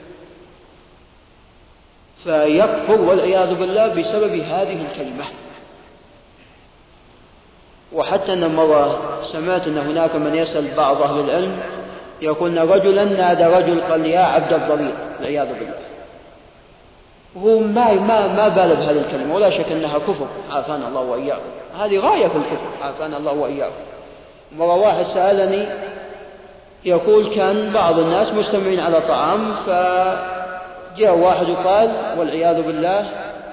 A: فيكفر والعياذ بالله بسبب هذه الكلمة. وحتى أن مرة سمعت أن هناك من يسأل بعض أهل العلم يقول رجلا نادى رجل قال يا عبد الضرير والعياذ بالله، وهو ما ما ما بال بهذه الكلمة، ولا شك أنها كفر، عافانا الله وإياكم. هذه غاية في الكفر، عافانا الله وإياكم. مرة واحد سألني يقول كان بعض الناس مجتمعين على طعام، فجاء واحد وقال والعياذ بالله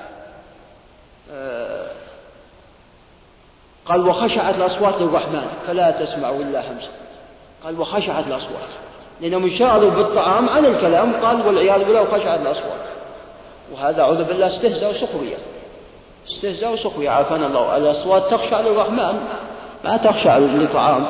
A: قال وخشعت الأصوات للرحمن فلا تسمعوا إلا همسا. قال وخشعت الأصوات، لأنهم انشغلوا بالطعام عن الكلام، قال والعياذ بالله وخشعت الأصوات. وهذا أعوذ بالله استهزاء وسخرية، استهزاء وسخرية، عافانا الله. الأصوات تخشع للرحمن ما تخشع للطعام،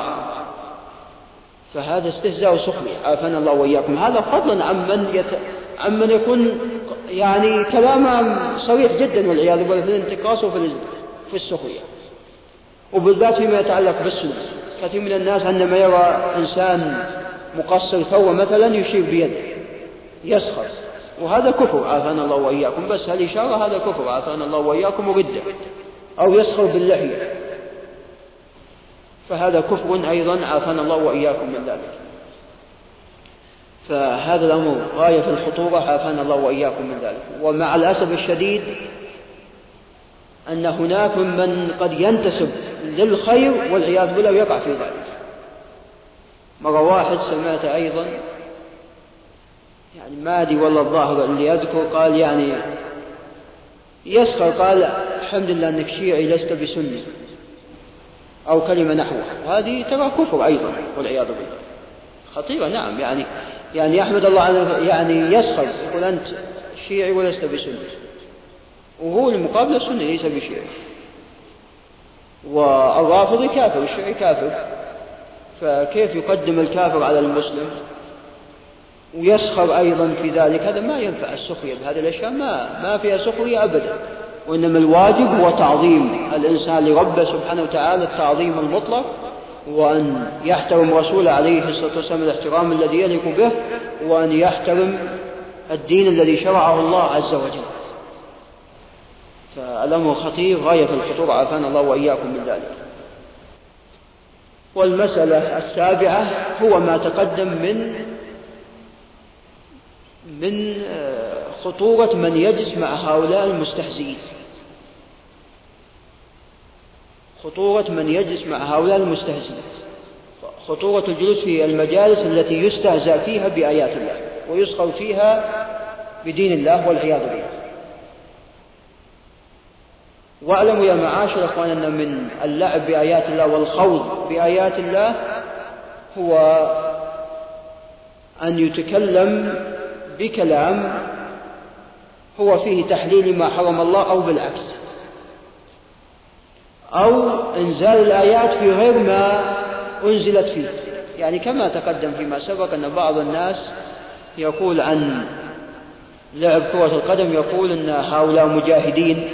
A: فهذا استهزاء وسخرية، عافانا الله وإياكم. هذا فضلا عمن يت... عمن يكون يعني كلامه صريح جدا والعياذ بالله في الانتقاص وفي في السخرية، وبالذات فيما يتعلق بالسنة. كثير من الناس عندما يرى إنسان مقصر ثوب مثلا يشير بيده يسخر، وهذا كفر، عافانا الله وإياكم. بس هالإشارة هذا كفر، عافانا الله وإياكم، وردة. أو يسخر باللحية، فهذا كفر أيضا، عافانا الله وإياكم من ذلك. فهذا الأمر غاية في الخطورة، عافانا الله وإياكم من ذلك. ومع الأسف الشديد أن هناك من قد ينتسب للخير والعياذ بالله ويقع في ذلك. مرة واحد سمعت أيضا، يعني ما أدري والله الظاهر اللي يذكر، قال يعني يسخر، قال الحمد لله أنك شيعي لست بسني، أو كلمة نحوه. وهذه ترى كفر أيضا والعياذ بالله، خطيرة. نعم، يعني يعني يحمد الله على، يعني يسخر، يقول أنت شيعي ولست بسني، وهو المقابل سني ليس بشيعي. والرافضي كافر، الشيعي كافر، فكيف يقدم الكافر على المسلم ويسخر أيضا في ذلك؟ هذا ما ينفع. السخرية بهذه الأشياء ما ما فيها سخرية أبدا، وإنما الواجب هو تعظيم الإنسان لربه سبحانه وتعالى التعظيم المطلق، وأن يحترم رسوله عليه الصلاة والسلام الاحترام الذي يليق به، وأن يحترم الدين الذي شرعه الله عز وجل. فالأمر خطير غاية في الخطورة، عافانا الله وإياكم من ذلك. والمسألة السابعة هو ما تقدم من من خطورة من يجلس مع هؤلاء المستهزئين. خطورة من يجلس مع هؤلاء المستهزئين، خطورة الجلوس في المجالس التي يستهزأ فيها بآيات الله ويسخر فيها بدين الله والعياذ بالله. واعلموا يا معاشر اخواننا أن من اللعب بآيات الله والخوض بآيات الله هو أن يتكلم بكلام هو فيه تحليل ما حرم الله، أو بالعكس، أو إنزال الآيات في غير ما أنزلت فيه. يعني كما تقدم فيما سبق أن بعض الناس يقول عن لعب كرة القدم، يقول أن هؤلاء مجاهدين،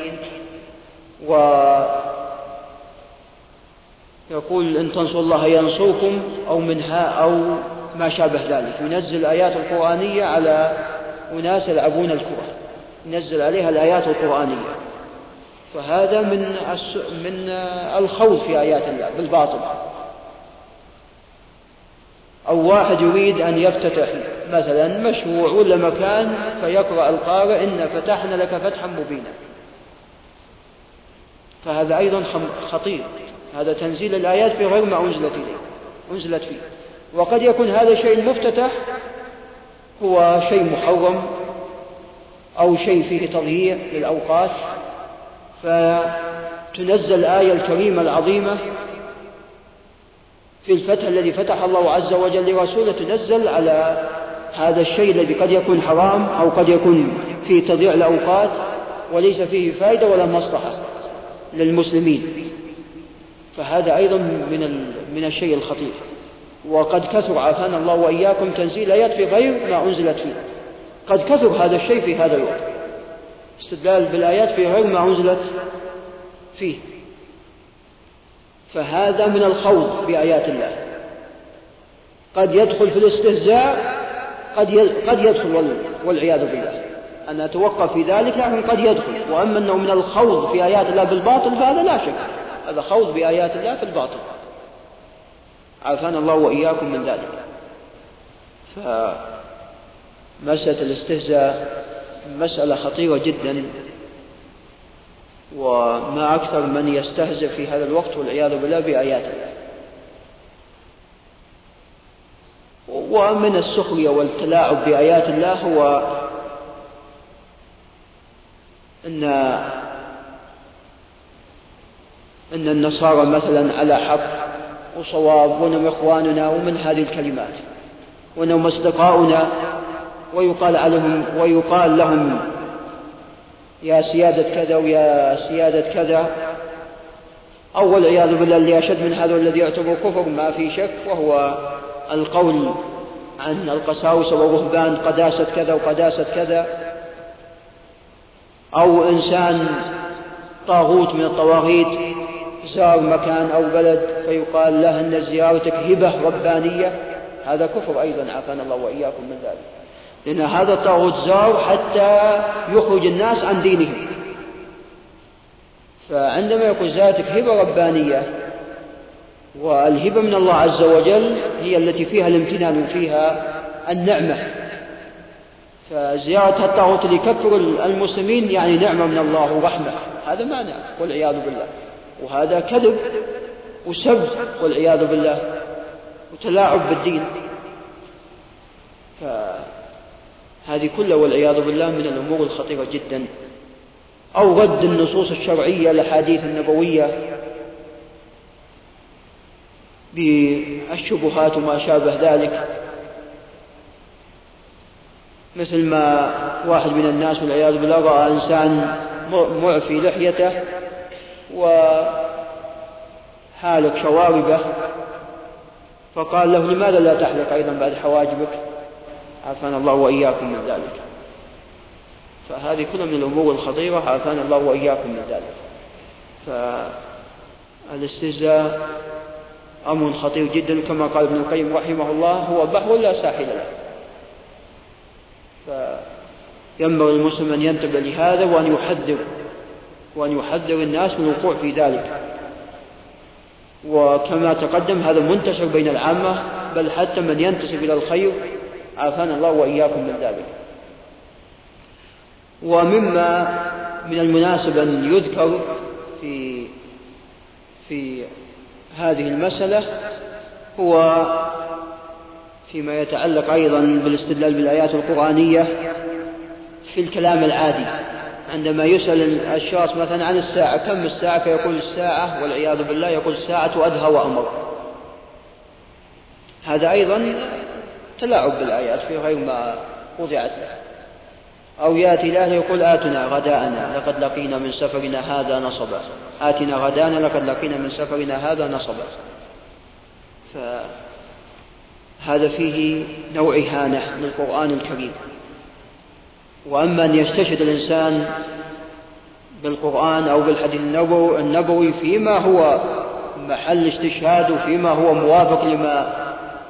A: ويقول إن تنصروا الله ينصركم، أو منها أو ما شابه ذلك. ينزل الآيات القرآنية على أناس يلعبون الكرة، ينزل عليها الآيات القرآنية، فهذا من من الخوض في آيات الله بالباطل. أو واحد يريد أن يفتتح مثلا مشروع ولا مكان، فيقرأ القارئ إن فتحنا لك فتحا مبينا، فهذا أيضا خطير. هذا تنزيل الآيات في غير ما أنزلت إليه أنزلت فيه. وقد يكون هذا الشيء المفتتح هو شيء محرم، أو شيء فيه تضييع للأوقات، فتنزل الآية الكريمة العظيمة في الفتح الذي فتح الله عز وجل لرسوله، تنزل على هذا الشيء الذي قد يكون حرام، أو قد يكون فيه تضييع الأوقات وليس فيه فائدة ولا مصلحة للمسلمين. فهذا أيضا من من الشيء الخطير. وقد كثر عافانا الله وإياكم تنزيل آيات في غير ما أنزلت فيه. قد كثر هذا الشيء في هذا الوقت، استدلال بالآيات في غير ما أنزلت فيه، فهذا من الخوض بآيات الله. قد يدخل في الاستهزاء، قد قد يدخل والعياذ بالله، أن أتوقف في ذلك، لكن قد يدخل. وأما أنه من الخوض في آيات الله بالباطل فهذا لا شك، هذا خوض بآيات الله في الباطل، عافانا الله وإياكم من ذلك. فمسألة الاستهزاء مسألة خطيرة جدا، وما أكثر من يستهزئ في هذا الوقت والعياذ بالله بآيات الله. ومن السخرية والتلاعب بآيات الله هو أن أن النصارى مثلا على حق وصواب، وأنهم إخواننا، ومن هذه الكلمات، وأنهم أصدقاؤنا، ويقال عليهم ويقال لهم يا سيادة كذا ويا سيادة كذا، أو والعياذ بالله اللي أشد من هذا الذي يعتبر كفر ما في شك، وهو القول عن القساوسة والرهبان قداسة كذا وقداسة كذا. أو إنسان طاغوت من الطواغيت زار مكان أو بلد فيقال له أن زيارتك هبة ربانية، هذا كفر أيضا عافانا الله وإياكم من ذلك، لأن هذا الطاغوت زار حتى يخرج الناس عن دينهم. فعندما يقول زيارتك هبة ربانية، والهبة من الله عز وجل هي التي فيها الامتنان وفيها النعمة. فزيارة الطاغوت لكفر المسلمين يعني نعمة من الله ورحمة، هذا معنى والعياذ بالله، وهذا كذب وسب والعياذ بالله وتلاعب بالدين. فهذه كلها والعياذ بالله من الأمور الخطيرة جدا. أو رد النصوص الشرعية الأحاديث النبوية بالشبهات وما شابه ذلك، مثل ما واحد من الناس والعياذ بالله رأى إنسان معفي لحيته وحالق شواربه، فقال له لماذا لا تحلق أيضا بعد حواجبك؟ عافانا الله وإياكم من ذلك. فهذه كلها من الأمور الخطيرة، عافانا الله وإياكم من ذلك. فالاستهزاء أمر خطير جدا، كما قال ابن القيم رحمه الله هو بحر لا ساحل له. فينبغي المسلم أن ينتبه لهذا وأن يحذر وأن يحذر الناس من الوقوع في ذلك. وكما تقدم هذا منتشر بين العامة، بل حتى من ينتسب إلى الخير، عافانا الله وإياكم من ذلك. ومما من المناسب أن يذكر في في هذه المسألة هو فيما يتعلق أيضا بالاستدلال بالآيات القرآنية في الكلام العادي. عندما يسأل الشخص مثلا عن الساعة، كم الساعة؟ فيقول الساعة والعياذ بالله يقول الساعة أدهى وأمر. هذا أيضا تلاعب بالآيات في غير ما وضعت له. أو يأتي له يقول آتنا غداءنا لقد لقينا من سفرنا هذا نصبا، آتنا غداءنا لقد لقينا من سفرنا هذا نصبا. فهذا فيه نوع إهانة للقرآن الكريم. وأما أن يستشهد الإنسان بالقرآن أو بالحديث النبوي فيما هو محل استشهاد وفيما هو موافق لما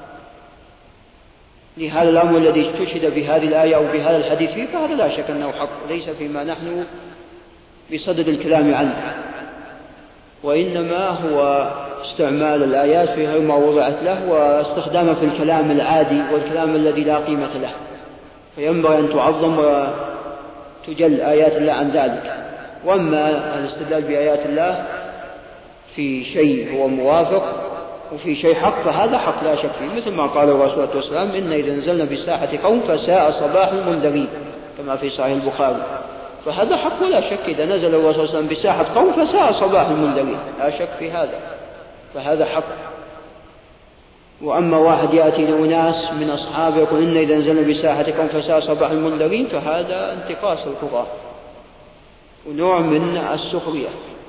A: لهذا الأمر الذي استشهد بهذه الآية أو بهذا الحديث فيه، فهذا لا شك أنه حق، ليس فيما نحن بصدد الكلام عنه، وإنما هو استعمال الآيات في غير ما وضعت له واستخدامها في الكلام العادي والكلام الذي لا قيمة له. فينبغي أن تعظم وتجل آيات الله عن ذلك. وأما الاستدلال بآيات الله في شيء هو موافق وفي شيء حق فهذا حق لا شك فيه، مثل ما قال الرسول صلى الله عليه وسلم إن إذا نزلنا بساحة قوم فساء صباح المنذرين، كما في صحيح البخاري. فهذا حق ولا شك، إذا نزل الرسول صلى الله عليه وسلم بساحة قوم فساء صباح المنذرين، لا شك في هذا، فهذا حق. وأما واحد يأتي لأناس من أصحابه يقول إن إذا نزلنا بساحة قوم فساء صباح المنذرين، فهذا انتقاص القرآن ونوع من السخرية.